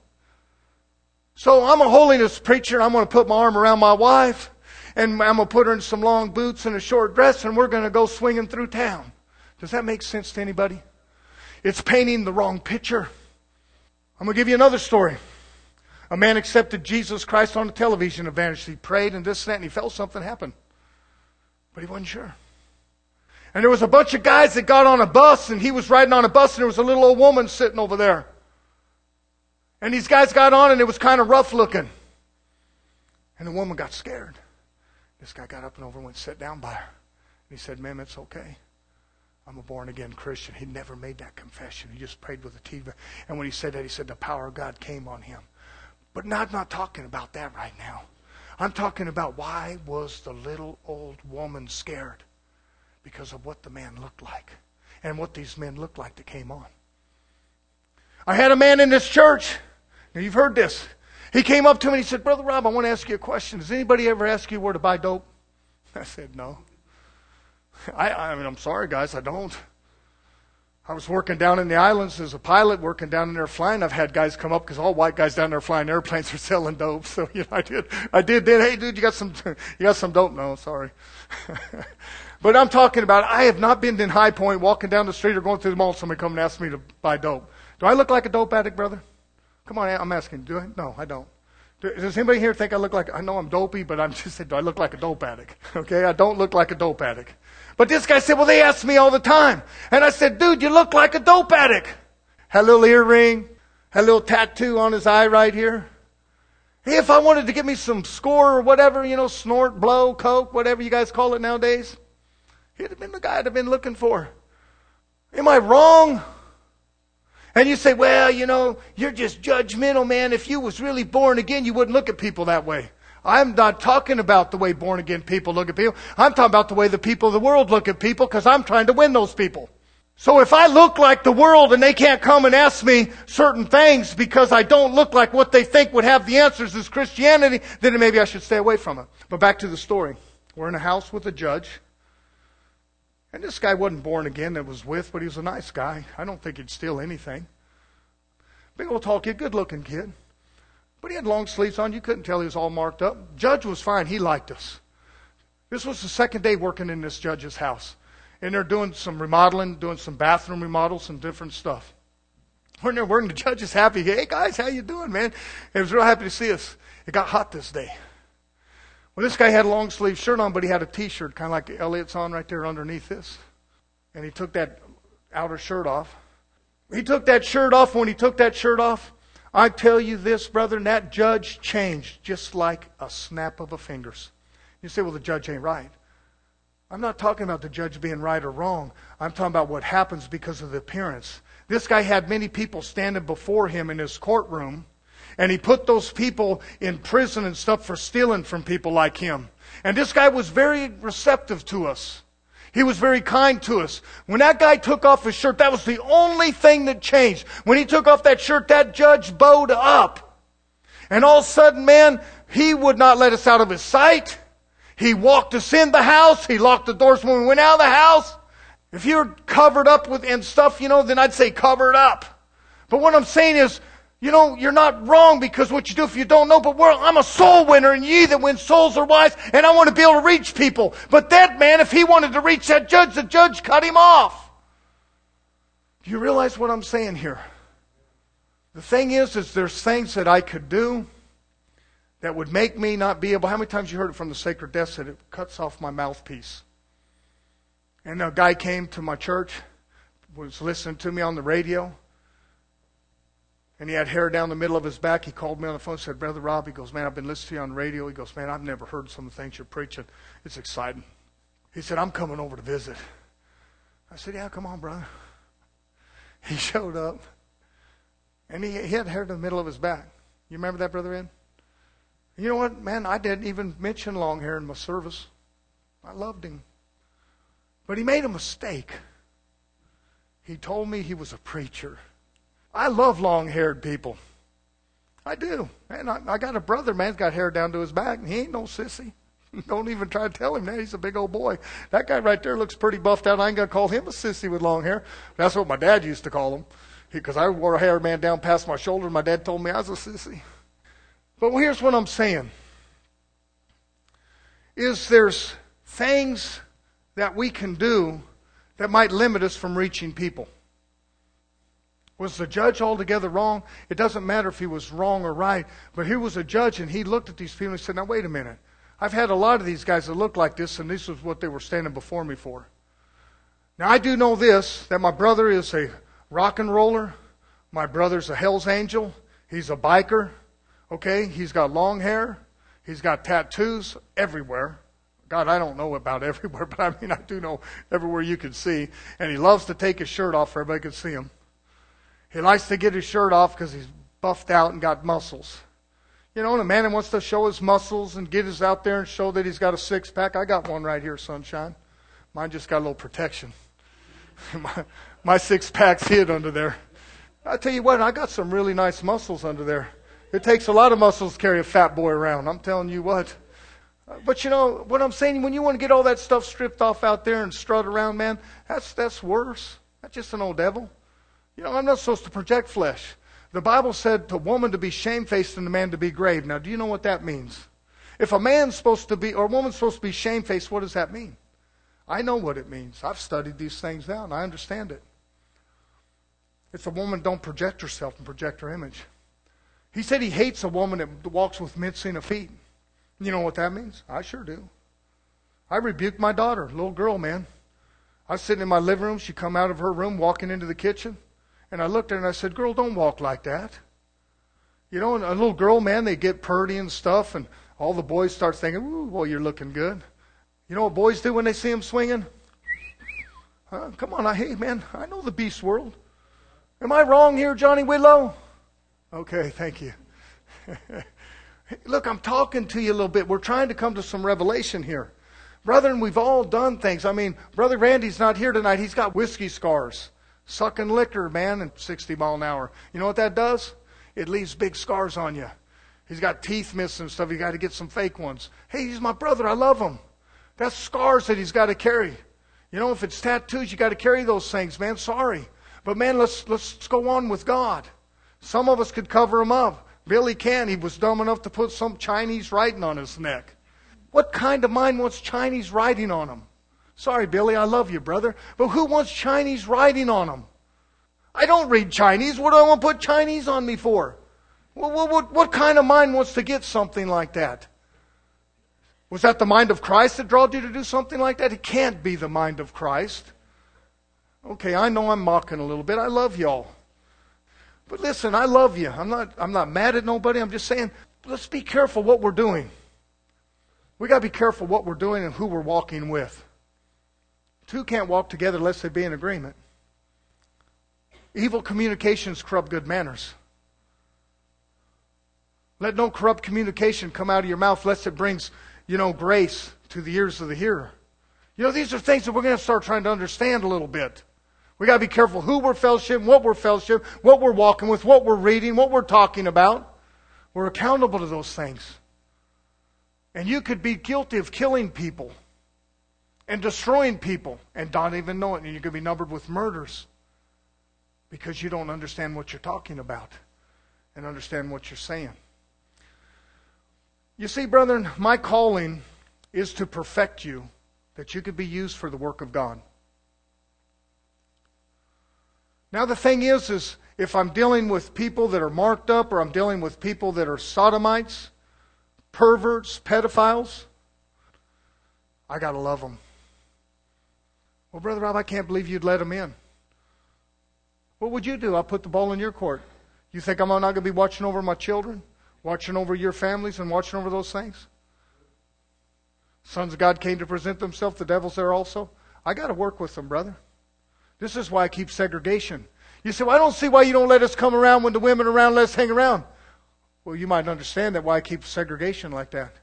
Speaker 3: So I'm a holiness preacher. I'm going to put my arm around my wife and I'm going to put her in some long boots and a short dress and we're going to go swinging through town. Does that make sense to anybody? It's painting the wrong picture. I'm going to give you another story. A man accepted Jesus Christ on a television event. He prayed and this and that, and he felt something happen. But he wasn't sure. And there was a bunch of guys that got on a bus, and he was riding on a bus, and there was a little old woman sitting over there. And these guys got on, and it was kind of rough looking. And the woman got scared. This guy got up and over and went and sat down by her. And he said, ma'am, it's okay. I'm a born-again Christian. He never made that confession. He just prayed with a T V. And when he said that, he said the power of God came on him. But not, I'm not talking about that right now. I'm talking about why was the little old woman scared? Because of what the man looked like. And what these men looked like that came on. I had a man in this church. Now you've heard this. He came up to me and he said, Brother Rob, I want to ask you a question. Does anybody ever ask you where to buy dope? I said, no. I, I mean, I'm sorry, guys, I don't. I was working down in the islands as a pilot, working down in there flying. I've had guys come up because all white guys down there flying airplanes are selling dope. So, you know, I did, I did then. Hey, dude, you got some, you got some dope? No, sorry. But I'm talking about, I have not been in High Point walking down the street or going through the mall. Somebody come and ask me to buy dope. Do I look like a dope addict, brother? Come on, I'm asking. Do I? No, I don't. Does anybody here think I look like, I know I'm dopey, but I'm just saying, do I look like a dope addict? Okay, I don't look like a dope addict. But this guy said, well, they ask me all the time. And I said, dude, you look like a dope addict. Had a little earring, had a little tattoo on his eye right here. Hey, if I wanted to get me some score or whatever, you know, snort, blow, coke, whatever you guys call it nowadays, he'd have been the guy I'd have been looking for. Am I wrong? And you say, well, you know, you're just judgmental, man. If you was really born again, you wouldn't look at people that way. I'm not talking about the way born again people look at people. I'm talking about the way the people of the world look at people because I'm trying to win those people. So if I look like the world and they can't come and ask me certain things because I don't look like what they think would have the answers as Christianity, then maybe I should stay away from it. But back to the story. We're in a house with a judge. And this guy wasn't born again that was with, but he was a nice guy. I don't think he'd steal anything. Big old tall kid, good looking kid. But he had long sleeves on. You couldn't tell he was all marked up. Judge was fine. He liked us. This was the second day working in this judge's house. And they're doing some remodeling, doing some bathroom remodels and different stuff. We're in there working. The judge is happy. Hey, guys, how you doing, man? He was real happy to see us. It got hot this day. Well, this guy had a long sleeve shirt on, but he had a T-shirt, kind of like Elliot's on right there underneath this. And he took that outer shirt off. He took that shirt off. When he took that shirt off, I tell you this, brother, and that judge changed just like a snap of a fingers. You say, well, the judge ain't right. I'm not talking about the judge being right or wrong. I'm talking about what happens because of the appearance. This guy had many people standing before him in his courtroom, and he put those people in prison and stuff for stealing from people like him. And this guy was very receptive to us. He was very kind to us. When that guy took off his shirt, that was the only thing that changed. When he took off that shirt, that judge bowed up. And all of a sudden, man, he would not let us out of his sight. He walked us in the house. He locked the doors when we went out of the house. If you're covered up with and stuff, you know, then I'd say covered up. But what I'm saying is, you know, you're not wrong because what you do if you don't know, but we're, I'm a soul winner, and ye that win souls are wise, and I want to be able to reach people. But that man, if he wanted to reach that judge, the judge cut him off. Do you realize what I'm saying here? The thing is, is there's things that I could do that would make me not be able. How many times you heard it from the sacred desk that it cuts off my mouthpiece? And a guy came to my church, was listening to me on the radio, and he had hair down the middle of his back. He called me on the phone and said, Brother Rob, he goes, man, I've been listening to you on the radio. He goes, man, I've never heard some of the things you're preaching. It's exciting. He said, I'm coming over to visit. I said, yeah, come on, brother. He showed up, and he, he had hair in the middle of his back. You remember that, Brother Ed? You know what, man, I didn't even mention long hair in my service. I loved him. But he made a mistake. He told me he was a preacher. I love long-haired people. I do. Man, I, I got a brother, man, got hair down to his back, and he ain't no sissy. Don't even try to tell him that. He's a big old boy. That guy right there looks pretty buffed out. I ain't going to call him a sissy with long hair. That's what my dad used to call him. Because I wore a hair, man, down past my shoulder, and my dad told me I was a sissy. But here's what I'm saying. Is there's things that we can do that might limit us from reaching people. Was the judge altogether wrong? It doesn't matter if he was wrong or right. But here was a judge, and he looked at these people and he said, now wait a minute. I've had a lot of these guys that look like this, and this was what they were standing before me for. Now I do know this, that my brother is a rock and roller. My brother's a Hell's Angel. He's a biker. Okay, he's got long hair. He's got tattoos everywhere. God, I don't know about everywhere, but I mean, I do know everywhere you can see. And he loves to take his shirt off so everybody can see him. He likes to get his shirt off because he's buffed out and got muscles. You know, and a man that wants to show his muscles and get his out there and show that he's got a six-pack. I got one right here, sunshine. Mine just got a little protection. my my six-pack's hid under there. I tell you what, I got some really nice muscles under there. It takes a lot of muscles to carry a fat boy around. I'm telling you what. But you know, what I'm saying, when you want to get all that stuff stripped off out there and strut around, man, that's that's worse. That's just an old devil. You know, I'm not supposed to project flesh. The Bible said to woman to be shamefaced and the man to be grave. Now, do you know what that means? If a man's supposed to be, or a woman's supposed to be shamefaced, what does that mean? I know what it means. I've studied these things now, and I understand it. It's a woman don't project herself and project her image. He said he hates a woman that walks with mincing of feet. You know what that means? I sure do. I rebuked my daughter, little girl, man. I was sitting in my living room. She come out of her room, walking into the kitchen. And I looked at her and I said, girl, don't walk like that. You know, and a little girl, man, they get purdy and stuff. And all the boys start thinking, ooh, boy, you're looking good. You know what boys do when they see him swinging? Huh? Come on, I, hey, man, I know the beast world. Am I wrong here, Johnny Whitlow? Okay, thank you. Look, I'm talking to you a little bit. We're trying to come to some revelation here. Brethren, we've all done things. I mean, Brother Randy's not here tonight. He's got whiskey scars. Sucking liquor, man, at sixty mile an hour. You know what that does? It leaves big scars on you. He's got teeth missing and stuff. You got to get some fake ones. Hey, he's my brother. I love him. That's scars that he's got to carry. You know, if it's tattoos, you got to carry those things, man. Sorry. But man, let's, let's go on with God. Some of us could cover them up. Billy can. He was dumb enough to put some Chinese writing on his neck. What kind of mind wants Chinese writing on him? Sorry, Billy, I love you, brother. But who wants Chinese writing on them? I don't read Chinese. What do I want to put Chinese on me for? What, what, what, what kind of mind wants to get something like that? Was that the mind of Christ that drawed you to do something like that? It can't be the mind of Christ. Okay, I know I'm mocking a little bit. I love y'all. But listen, I love you. I'm not, I'm not mad at nobody. I'm just saying, let's be careful what we're doing. We got to be careful what we're doing and who we're walking with. Two can't walk together unless they be in agreement. Evil communications corrupt good manners. Let no corrupt communication come out of your mouth lest it brings, you know, grace to the ears of the hearer. You know, these are things that we're going to start trying to understand a little bit. We got to be careful who we're fellowshipping, what we're fellowshipping, what we're walking with, what we're reading, what we're talking about. We're accountable to those things. And you could be guilty of killing people and destroying people and not even know it. And you could be numbered with murders because you don't understand what you're talking about and understand what you're saying. You see, brethren, my calling is to perfect you that you could be used for the work of God. Now the thing is, is if I'm dealing with people that are marked up or I'm dealing with people that are sodomites, perverts, pedophiles, I got to love them. Well, Brother Rob, I can't believe you'd let them in. What would you do? I'll put the ball in your court. You think I'm not going to be watching over my children? Watching over your families and watching over those things? Sons of God came to present themselves. The devil's there also. I got to work with them, brother. This is why I keep segregation. You say, well, I don't see why you don't let us come around when the women are around. Let us hang around. Well, you might understand that why I keep segregation like that.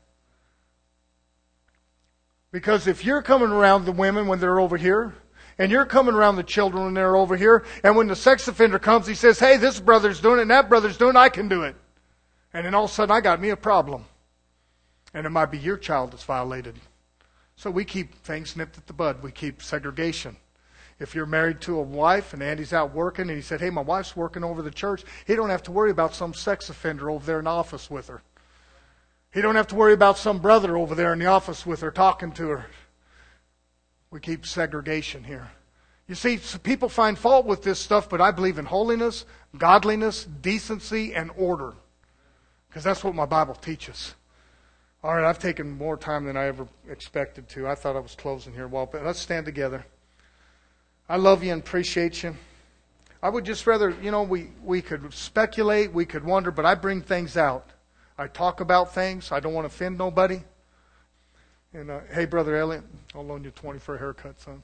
Speaker 3: Because if you're coming around the women when they're over here, and you're coming around the children when they're over here, and when the sex offender comes, he says, hey, this brother's doing it, and that brother's doing it, I can do it. And then all of a sudden, I got me a problem. And it might be your child that's violated. So we keep things nipped at the bud. We keep segregation. If you're married to a wife and Andy's out working and he said, hey, my wife's working over the church, he don't have to worry about some sex offender over there in the office with her. He don't have to worry about some brother over there in the office with her talking to her. We keep segregation here. You see, people find fault with this stuff, but I believe in holiness, godliness, decency, and order. Because that's what my Bible teaches. All right, I've taken more time than I ever expected to. I thought I was closing here a while, but let's stand together. I love you and appreciate you. I would just rather, you know, we, we could speculate, we could wonder, but I bring things out. I talk about things. I don't want to offend nobody. And, uh, hey, Brother Elliot, I'll loan you twenty for a haircut, son.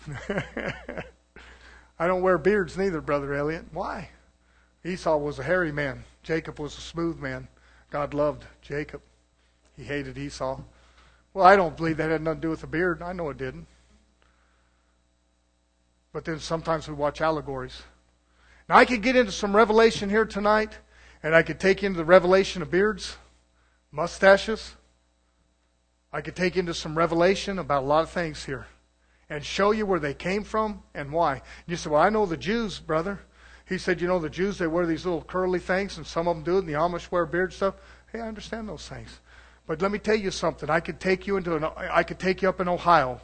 Speaker 3: I don't wear beards neither, Brother Elliot. Why? Esau was a hairy man. Jacob was a smooth man. God loved Jacob. He hated Esau. Well, I don't believe that had nothing to do with the beard. I know it didn't. But then sometimes we watch allegories. Now, I could get into some revelation here tonight, and I could take you into the revelation of beards, mustaches. I could take you into some revelation about a lot of things here and show you where they came from and why. You say, well, I know the Jews, brother. He said, you know, the Jews, they wear these little curly things, and some of them do it, and the Amish wear beard stuff. Hey, I understand those things. But let me tell you something. I could take you into an, I could take you up in Ohio.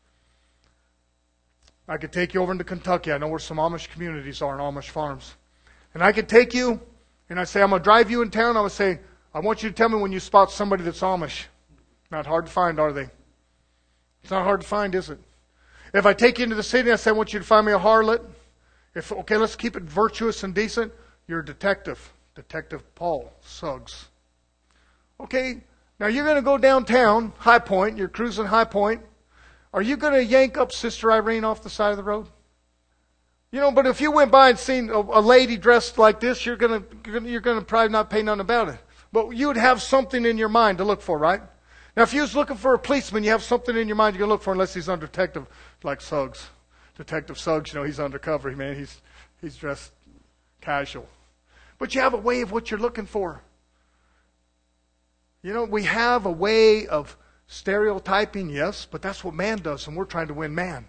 Speaker 3: I could take you over into Kentucky. I know where some Amish communities are and Amish farms. And I could take you, and I say, I'm going to drive you in town. I would say, I want you to tell me when you spot somebody that's Amish. Not hard to find, are they? It's not hard to find, is it? If I take you into the city, I say, I want you to find me a harlot. If okay, let's keep it virtuous and decent. You're a detective. Detective Paul Suggs. Okay, now you're going to go downtown, High Point. You're cruising High Point. Are you going to yank up Sister Irene off the side of the road? You know, but if you went by and seen a, a lady dressed like this, you're going to you're going to probably not pay nothing about it. But you would have something in your mind to look for, right? Now, if you was looking for a policeman, you have something in your mind you're going to look for, unless he's under detective like Suggs. Detective Suggs, you know, he's undercover, man. He's he's dressed casual. But you have a way of what you're looking for. You know, we have a way of
Speaker 2: Stereotyping, yes, but that's what man does, and we're trying to win man.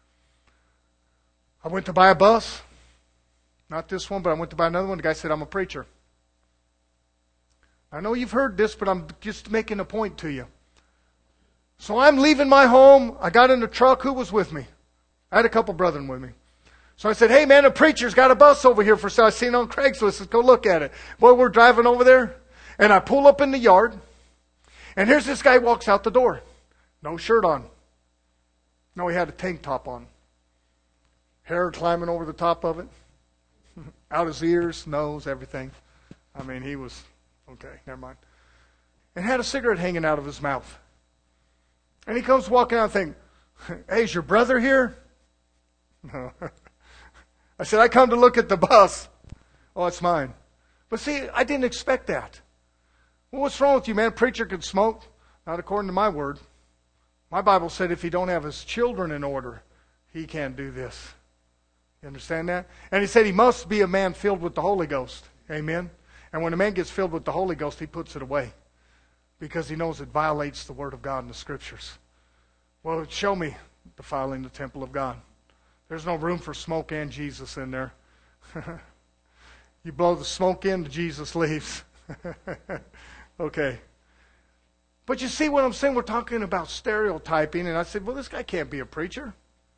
Speaker 2: I went to buy a bus. Not this one, but I went to buy another one. The guy said, I'm a preacher. I know you've heard this, but I'm just making a point to you. So I'm leaving my home. I got in the truck. Who was with me? I had a couple brethren with me. So I said, hey man, a preacher's got a bus over here for sale. I seen it on Craigslist. Let's go look at it. Boy, we're driving over there. And I pull up in the yard. And here's this guy walks out the door. No shirt on. No, he had a tank top on. Hair climbing over the top of it. Out his ears, nose, everything. I mean, he was, okay, never mind. And had a cigarette hanging out of his mouth. And he comes walking out and thinking, hey, is your brother here? No. I said, I come to look at the bus. Oh, it's mine. But see, I didn't expect that. Well, what's wrong with you, man? Preacher can smoke. Not according to my word. My Bible said if he don't have his children in order, he can't do this. You understand that? And he said he must be a man filled with the Holy Ghost. Amen? And when a man gets filled with the Holy Ghost, he puts it away. Because he knows it violates the Word of God in the Scriptures. Well, show me defiling the temple of God. There's no room for smoke and Jesus in there. You blow the smoke in, Jesus leaves. Okay. But you see what I'm saying? We're talking about stereotyping. And I said, well, this guy can't be a preacher.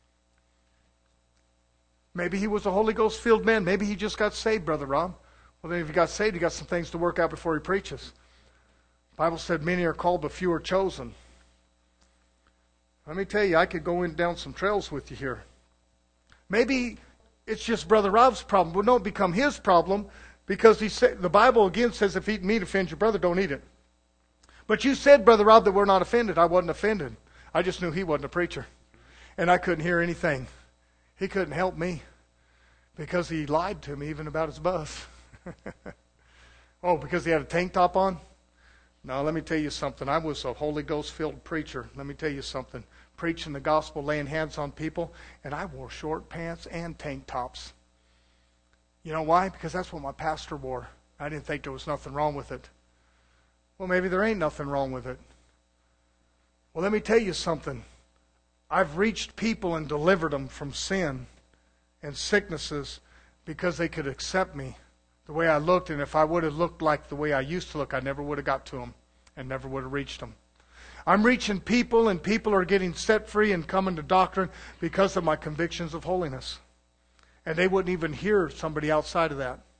Speaker 2: Maybe he was a Holy Ghost filled man. Maybe he just got saved, Brother Rob. Well, then if he got saved, he got some things to work out before he preaches. The Bible said many are called, but few are chosen. Let me tell you, I could go in down some trails with you here. Maybe it's just Brother Rob's problem. Well, don't become his problem, because he said, the Bible again says if eating meat offends your brother, don't eat it. But you said, Brother Rob, that we're not offended. I wasn't offended. I just knew he wasn't a preacher. And I couldn't hear anything. He couldn't help me because he lied to me even about his bus. Oh, because he had a tank top on? No, let me tell you something. I was a Holy Ghost-filled preacher. Let me tell you something. Preaching the gospel, laying hands on people, and I wore short pants and tank tops. You know why? Because that's what my pastor wore. I didn't think there was nothing wrong with it. Well, maybe there ain't nothing wrong with it. Well, let me tell you something. I've reached people and delivered them from sin and sicknesses because they could accept me the way I looked. And if I would have looked like the way I used to look, I never would have got to them and never would have reached them. I'm reaching people, and people are getting set free and coming to doctrine because of my convictions of holiness. And they wouldn't even hear somebody outside of that.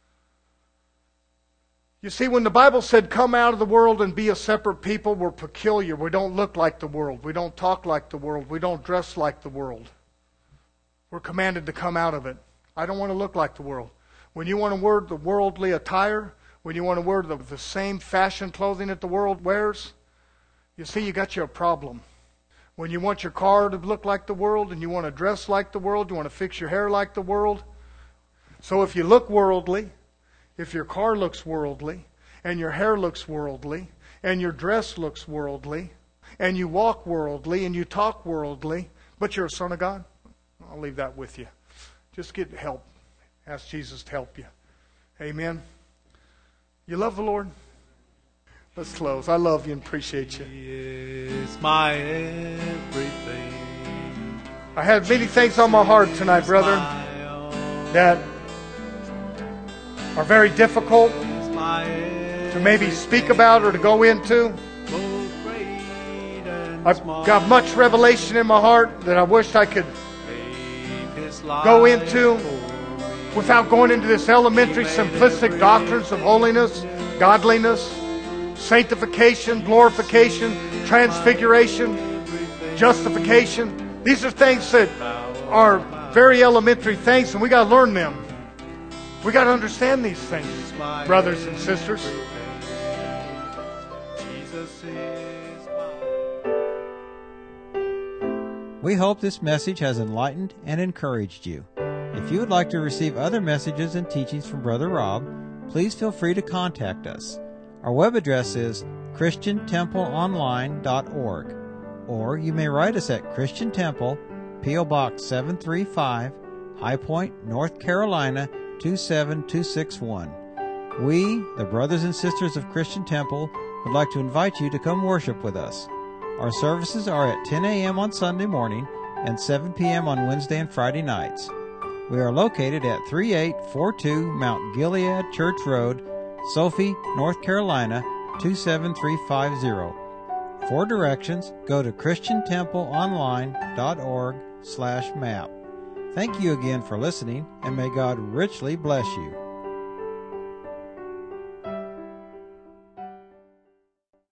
Speaker 2: You see, when the Bible said, come out of the world and be a separate people, we're peculiar. We don't look like the world. We don't talk like the world. We don't dress like the world. We're commanded to come out of it. I don't want to look like the world. When you want to wear the worldly attire, when you want to wear the, the same fashion clothing that the world wears, you see, you got you a problem. When you want your car to look like the world and you want to dress like the world, you want to fix your hair like the world. So if you look worldly, if your car looks worldly, and your hair looks worldly, and your dress looks worldly, and you walk worldly, and you talk worldly, but you're a son of God, I'll leave that with you. Just get help. Ask Jesus to help you. Amen. You love the Lord? Let's close. I love you and appreciate you.
Speaker 4: He is my everything.
Speaker 2: I had many things on my heart tonight, brother, that are very difficult to maybe speak about or to go into. I've got much revelation in my heart that I wished I could go into without going into this elementary, simplistic doctrines of holiness, godliness, sanctification, glorification, transfiguration, justification. These are things that are very elementary things, and we got to learn them. We got to understand these things, brothers and sisters.
Speaker 1: We hope this message has enlightened and encouraged you. If you would like to receive other messages and teachings from Brother Rob, please feel free to contact us. Our web address is christian temple online dot org, or you may write us at Christian Temple, P O Box seven three five, High Point, North Carolina two seven two six one. We, the brothers and sisters of Christian Temple, would like to invite you to come worship with us. Our services are at ten a.m. on Sunday morning and seven p.m. on Wednesday and Friday nights. We are located at thirty-eight forty-two Mount Gilead Church Road, Sophie, North Carolina, two seven three five zero. For directions, go to christian temple online dot org slash map. Thank you again for listening, and may God richly bless you.